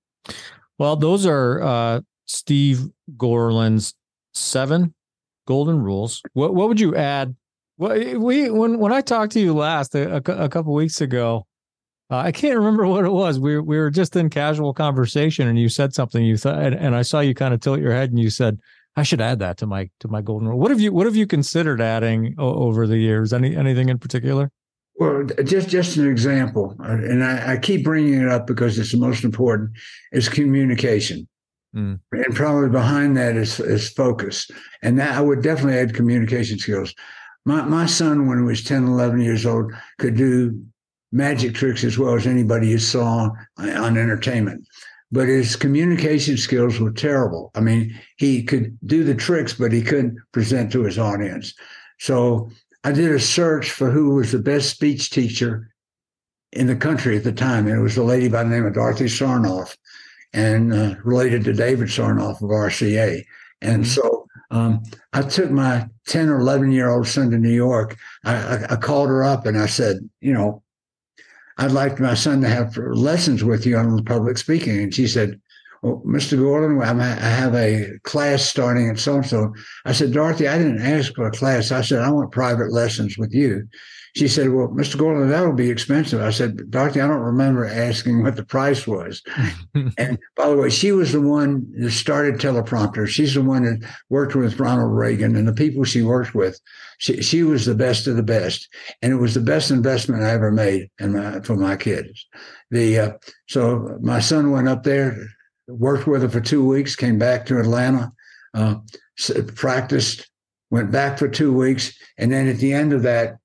[SPEAKER 1] Well, those are uh, Steve Gorlin's seven golden rules. What what would you add? What we when when I talked to you last a, a, a couple weeks ago, uh, I can't remember what it was. We we were just in casual conversation, and you said something. You thought, and, and I saw you kind of tilt your head, and you said, "I should add that to my to my golden rule." What have you What have you considered adding o- over the years? Any anything in particular?
[SPEAKER 2] Well, just just an example, and I, I keep bringing it up because it's the most important, is communication. Mm. And probably behind that is, is focus. And that I would definitely add communication skills. My my son, when he was ten, eleven years old, could do magic tricks as well as anybody you saw on, on entertainment. But his communication skills were terrible. I mean, he could do the tricks, but he couldn't present to his audience. So I did a search for who was the best speech teacher in the country at the time. And it was a lady by the name of Dorothy Sarnoff, and uh, related to David Sarnoff of R C A. And so um, I took my ten or eleven year old son to New York. I, I, I called her up and I said, you know, I'd like my son to have lessons with you on public speaking. And she said, well, Mister Gordon, I'm, I have a class starting at so-and-so. I said, Dorothy, I didn't ask for a class. I said, I want private lessons with you. She said, well, Mister Gordon, that'll be expensive. I said, Dorothy, I don't remember asking what the price was. And by the way, she was the one that started teleprompter. She's the one that worked with Ronald Reagan, and the people she worked with, she, she was the best of the best. And it was the best investment I ever made in my, for my kids. The uh, So my son went up there, worked with her for two weeks, came back to Atlanta, uh, practiced, went back for two weeks. And then at the end of that,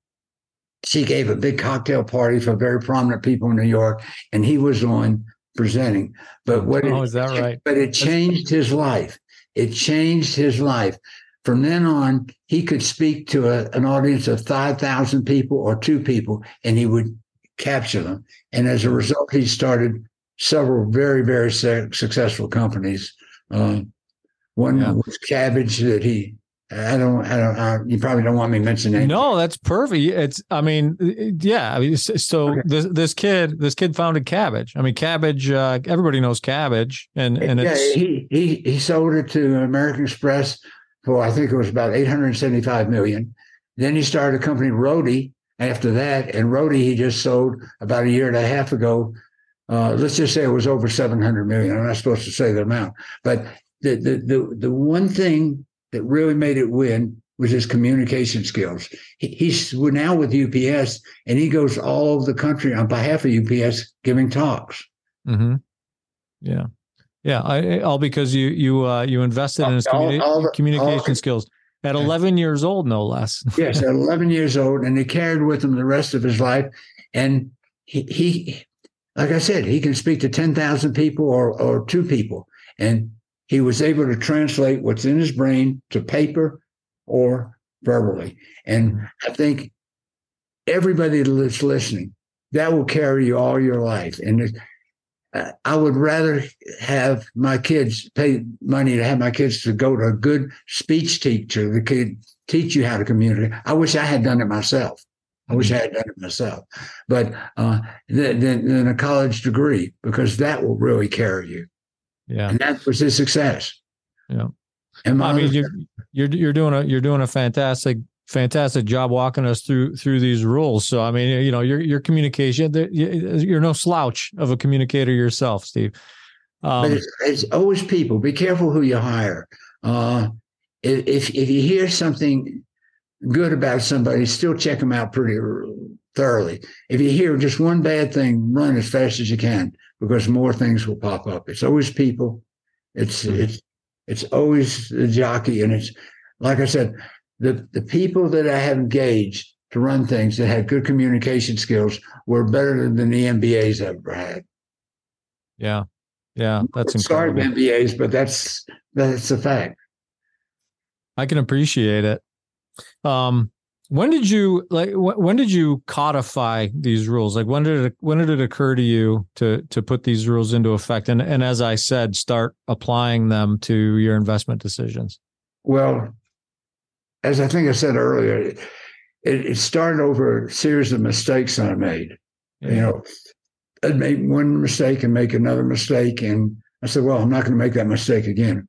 [SPEAKER 2] she gave a big cocktail party for very prominent people in New York, and he was on presenting. But what
[SPEAKER 1] oh,
[SPEAKER 2] it,
[SPEAKER 1] is that right?
[SPEAKER 2] But it changed his life. It changed his life. From then on, he could speak to a, an audience of five thousand people or two people, and he would capture them. And as a result, he started several very, very su- successful companies. Uh, one yeah. was Cabbage that he. I don't, I don't, uh, you probably don't want me mentioning.
[SPEAKER 1] No, that's perfect. It's, I mean, yeah. I mean, so okay. this, this kid, this kid founded Cabbage. I mean, Cabbage, uh, everybody knows Cabbage, and, and
[SPEAKER 2] yeah,
[SPEAKER 1] it's,
[SPEAKER 2] he, he, he sold it to American Express for, I think it was about eight hundred seventy-five million. Then he started a company, Rody, after that. And Rody, he just sold about a year and a half ago. Uh, let's just say it was over seven hundred million. I'm not supposed to say the amount, but the, the, the, the one thing that really made it win was his communication skills. He, he's we're now with U P S, and he goes all over the country on behalf of U P S giving talks.
[SPEAKER 1] Mm-hmm. Yeah, yeah. I, all because you you uh, you invested in his communi- all, all the, communication all, skills at eleven years old, no less.
[SPEAKER 2] Yes, at eleven years old, and he carried with him the rest of his life. And he, he like I said, he can speak to ten thousand people or or two people, and he was able to translate what's in his brain to paper or verbally. And I think everybody that's listening, that will carry you all your life. And uh, I would rather have my kids pay money to have my kids to go to a good speech teacher that could teach you how to communicate. I wish I had done it myself. I wish I had done it myself. But uh, then, then a college degree, because that will really carry you.
[SPEAKER 1] Yeah,
[SPEAKER 2] and that was his success.
[SPEAKER 1] Yeah, and I mean, you're, you're you're doing a you're doing a fantastic fantastic job walking us through through these rules. So I mean, you know, your your communication, you're no slouch of a communicator yourself, Steve. Um,
[SPEAKER 2] but it's, it's always people. Be careful who you hire. Uh, if if you hear something good about somebody, still check them out pretty thoroughly. If you hear just one bad thing, run as fast as you can, because more things will pop up. It's always people. It's mm-hmm. it's it's always the jockey. And it's, like I said, the, the people that I have engaged to run things that had good communication skills were better than the M B As I've ever had.
[SPEAKER 1] Yeah. Yeah. That's incredible.
[SPEAKER 2] Sorry, M B As, but that's, that's a fact.
[SPEAKER 1] I can appreciate it. Um, When did you like? When did you codify these rules? Like, when did it when did it occur to you to to put these rules into effect? And and as I said, start applying them to your investment decisions.
[SPEAKER 2] Well, as I think I said earlier, it, it started over a series of mistakes I made. Yeah. You know, I'd make one mistake and make another mistake, and I said, "Well, I'm not going to make that mistake again."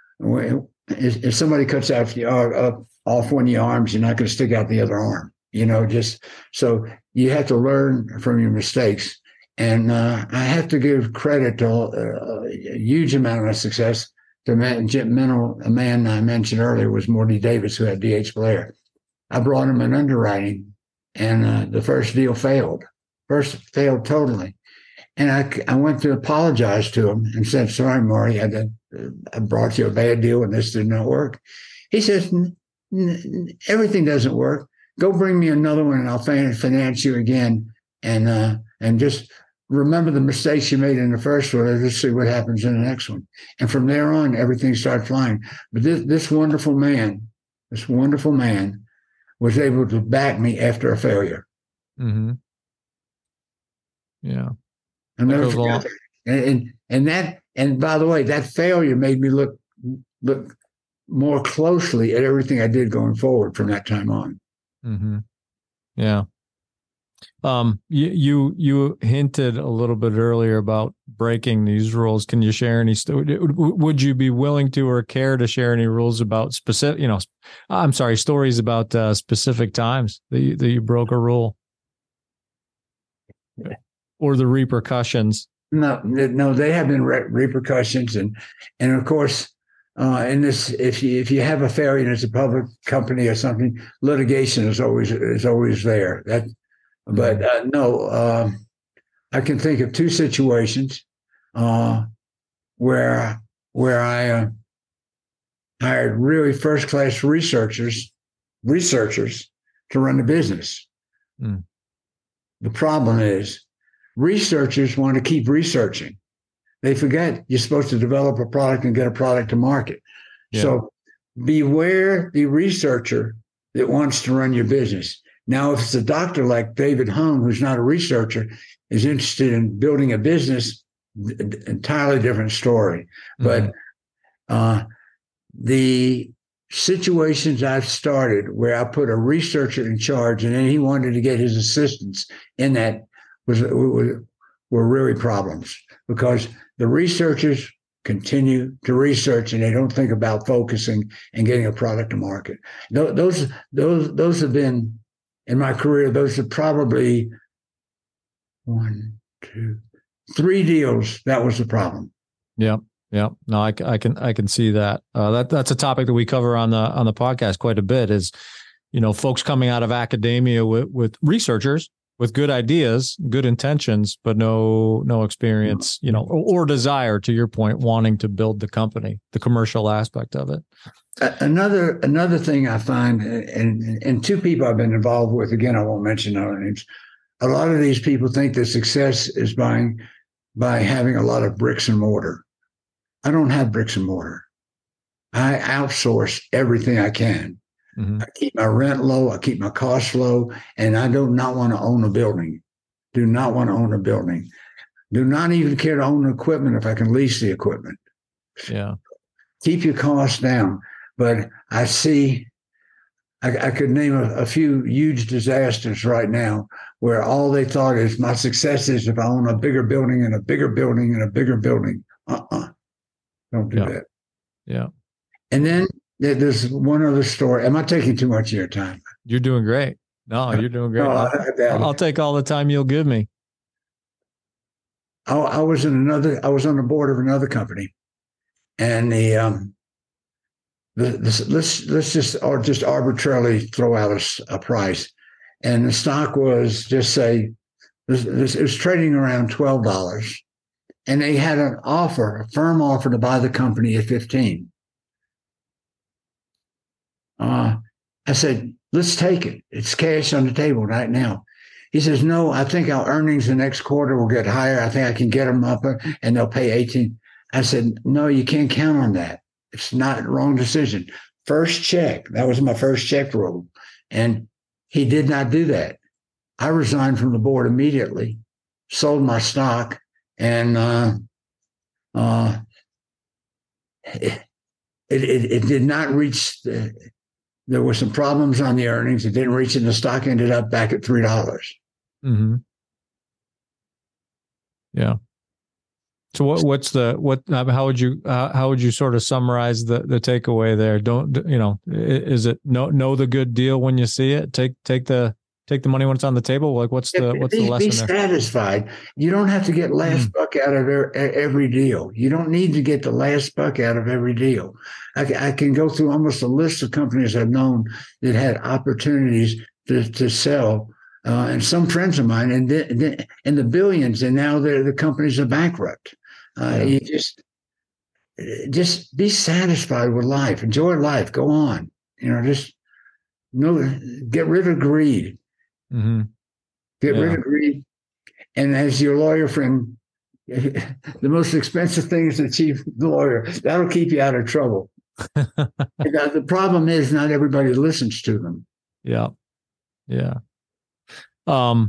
[SPEAKER 2] If, if somebody cuts out the uh, off one of your arms, you're not going to stick out the other arm, you know, just so you have to learn from your mistakes. And uh, I have to give credit to uh, a huge amount of success to man, mental, a man I mentioned earlier was Morty Davis, who had D H Blair. I brought him in underwriting, and uh, the first deal failed. First failed totally. And I, I went to apologize to him and said, "Sorry, Marty, I, did, I brought you a bad deal and this did not work." He says, "Everything doesn't work. Go bring me another one and I'll finance you again. And uh, and just remember the mistakes you made in the first one and just see what happens in the next one." And from there on, everything started flying. But this, this wonderful man, this wonderful man was able to back me after a failure.
[SPEAKER 1] Mm-hmm. Yeah.
[SPEAKER 2] And, and, and and that and by the way, that failure made me look look more closely at everything I did going forward from that time on.
[SPEAKER 1] Mm-hmm. Yeah. Um, you, you you hinted a little bit earlier about breaking these rules. Can you share any? Would you be willing to or care to share any rules about specific? You know, I'm sorry, stories about uh, specific times that you, that you broke a rule, or the repercussions.
[SPEAKER 2] No, no, they have been re- repercussions, and and of course, uh, in this, if you if you have a failure and it's a public company or something, litigation is always is always there. That. But uh, no, uh, I can think of two situations uh, where where I uh, hired really first class researchers researchers to run the business. Mm. The problem is researchers want to keep researching. They forget you're supposed to develop a product and get a product to market. Yeah. So beware the researcher that wants to run your business. Now, if it's a doctor like David Hung, who's not a researcher, is interested in building a business, entirely different story. Mm-hmm. But uh, the situations I've started where I put a researcher in charge and then he wanted to get his assistants in that was, was were really problems because the researchers continue to research and they don't think about focusing and getting a product to market. Those, those, those have been, in my career, those are probably one, two, three deals. That was the problem.
[SPEAKER 1] Yeah, yeah. No, I, I can I can see that. Uh, that that's a topic that we cover on the on the podcast quite a bit. Is you know folks coming out of academia with, with researchers with good ideas, good intentions, but no no experience, you know, or, or desire. To your point, wanting to build the company, the commercial aspect of it.
[SPEAKER 2] Another another thing I find, and, and two people I've been involved with, again, I won't mention their names. A lot of these people think that success is buying by having a lot of bricks and mortar. I don't have bricks and mortar. I outsource everything I can. Mm-hmm. I keep my rent low. I keep my costs low, and I do not want to own a building. Do not want to own a building. Do not even care to own the equipment if I can lease the equipment.
[SPEAKER 1] Yeah.
[SPEAKER 2] Keep your costs down. But I see, I, I could name a, a few huge disasters right now where all they thought is my success is if I own a bigger building and a bigger building and a bigger building. Uh-uh. Don't do
[SPEAKER 1] yeah.
[SPEAKER 2] that.
[SPEAKER 1] Yeah.
[SPEAKER 2] And then there's one other story. Am I taking too much of your time?
[SPEAKER 1] You're doing great. No, you're doing great. No, I'll, I'll take all the time you'll give me.
[SPEAKER 2] I, I was in another, I was on the board of another company and the, um, This, let's let's just or just arbitrarily throw out a, a price, and the stock was just say this, this, it was trading around twelve dollars, and they had an offer, a firm offer to buy the company at fifteen. Uh, I said, let's take it. It's cash on the table right now. He says, no, I think our earnings the next quarter will get higher. I think I can get them up, and they'll pay eighteen. I said, no, you can't count on that. It's not a wrong decision. First check. That was my first check rule. And he did not do that. I resigned from the board immediately, sold my stock, and uh, uh, it, it, it did not reach, the, there were some problems on the earnings. It didn't reach, and the stock ended up back at three dollars.
[SPEAKER 1] Mm-hmm. Yeah. So what, what's the, what, how would you, uh, how would you sort of summarize the, the takeaway there? Don't, you know, is it know, know the good deal when you see it? Take, take the, take the money when it's on the table. Like what's the, what's
[SPEAKER 2] be,
[SPEAKER 1] the lesson
[SPEAKER 2] be
[SPEAKER 1] there? Be
[SPEAKER 2] satisfied. You don't have to get last mm. buck out of every deal. You don't need to get the last buck out of every deal. I, I can go through almost a list of companies I've known that had opportunities to, to sell. Uh, and some friends of mine and in, in the billions, and now they're, the companies are bankrupt. Uh, yeah. You just, just be satisfied with life. Enjoy life. Go on. You know, just no, get rid of greed.
[SPEAKER 1] Mm-hmm.
[SPEAKER 2] Get
[SPEAKER 1] yeah.
[SPEAKER 2] rid of greed. And as your lawyer friend, the most expensive thing is the chief lawyer. That'll keep you out of trouble. The problem is not everybody listens to them.
[SPEAKER 1] Yeah. Yeah. Um.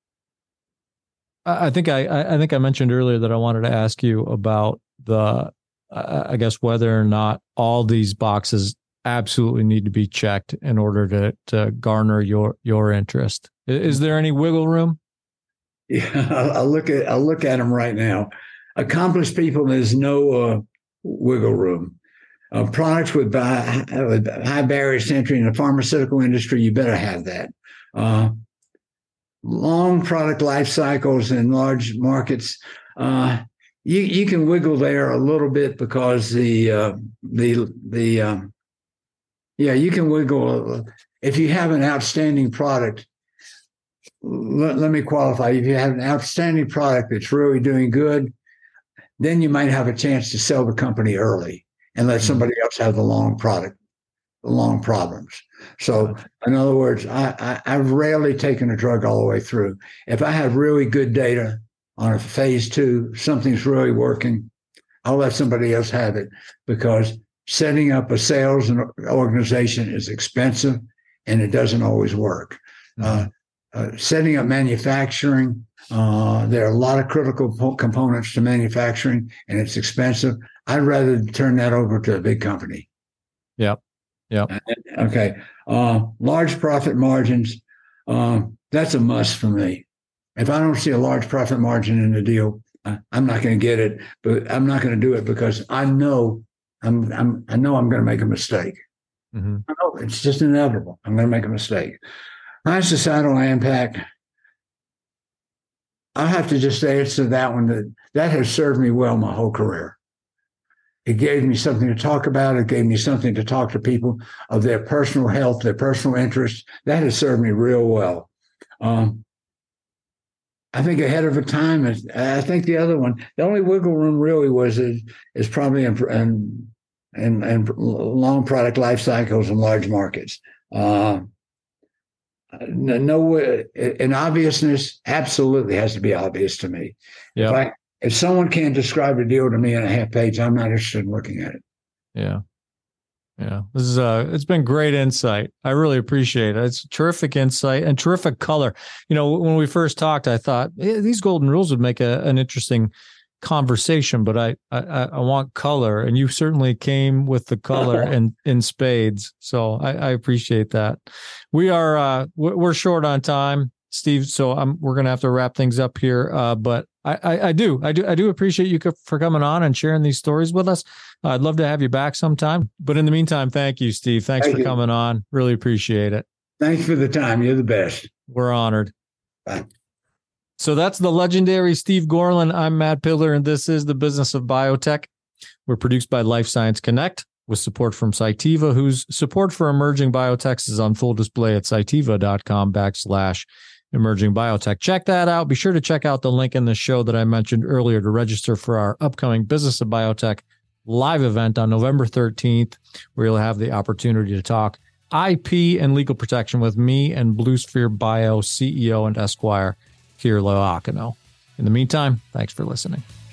[SPEAKER 1] I think I, I think I mentioned earlier that I wanted to ask you about the, I guess, whether or not all these boxes absolutely need to be checked in order to, to garner your, your interest. Is there any wiggle room?
[SPEAKER 2] Yeah, I'll look at I'll look at them right now. Accomplished people, there's no uh, wiggle room. Uh, products with, by, with high barriers to entry in the pharmaceutical industry, you better have that. Uh, long product life cycles in large markets, uh, you you can wiggle there a little bit because the uh, the the um, yeah you can wiggle if you have an outstanding product. Let, let me qualify. If you have an outstanding product that's really doing good, then you might have a chance to sell the company early and let somebody else have the long product, the long problems. So, in other words, I, I, I've rarely taken a drug all the way through. If I have really good data on a phase two, something's really working, I'll let somebody else have it, because setting up a sales organization is expensive and it doesn't always work. Mm-hmm. Uh, uh, setting up manufacturing, uh, there are a lot of critical po- components to manufacturing, and it's expensive. I'd rather turn that over to a big company.
[SPEAKER 1] Yep. Yep.
[SPEAKER 2] Okay. Uh, large profit margins. Uh, that's a must for me. If I don't see a large profit margin in the deal, uh, I'm not going to get it. But I'm not going to do it because I know I'm. I'm. I know I'm going to make a mistake. Mm-hmm. I know it's just inevitable. I'm going to make a mistake. High societal impact. I have to just say it's to that one that that has served me well my whole career. It gave me something to talk about. It gave me something to talk to people of their personal health, their personal interests. That has served me real well. Um, I think ahead of a time, I think the other one, the only wiggle room really was is, is probably in, in, in, in long product life cycles in large markets. Uh, no, no, in obviousness, absolutely has to be obvious to me. Yep. If I, If someone can't describe a deal to me in a half page, I'm not interested in looking at it.
[SPEAKER 1] Yeah. Yeah. This is uh it's been great insight. I really appreciate it. It's terrific insight and terrific color. You know, when we first talked, I thought eh, these golden rules would make a, an interesting conversation, but I, I I want color, and you certainly came with the color in, in spades. So I, I appreciate that. We are uh we're short on time, Steve. So I'm we're gonna have to wrap things up here. Uh, but I, I, I do, I do, I do appreciate you for coming on and sharing these stories with us. Uh, I'd love to have you back sometime. But in the meantime, thank you, Steve. Thanks thank for you. coming on. Really appreciate it.
[SPEAKER 2] Thanks for the time. You're the best.
[SPEAKER 1] We're honored.
[SPEAKER 2] Bye.
[SPEAKER 1] So that's the legendary Steve Gorlin. I'm Matt Pillar, and this is The Business of Biotech. We're produced by Life Science Connect with support from Cytiva, whose support for emerging biotechs is on full display at cytiva.com backslash Emerging Biotech. Check that out. Be sure to check out the link in the show that I mentioned earlier to register for our upcoming Business of Biotech live event on November thirteenth, where you'll have the opportunity to talk I P and legal protection with me and Blue Sphere Bio C E O and Esquire, Kir Loakano. In the meantime, thanks for listening.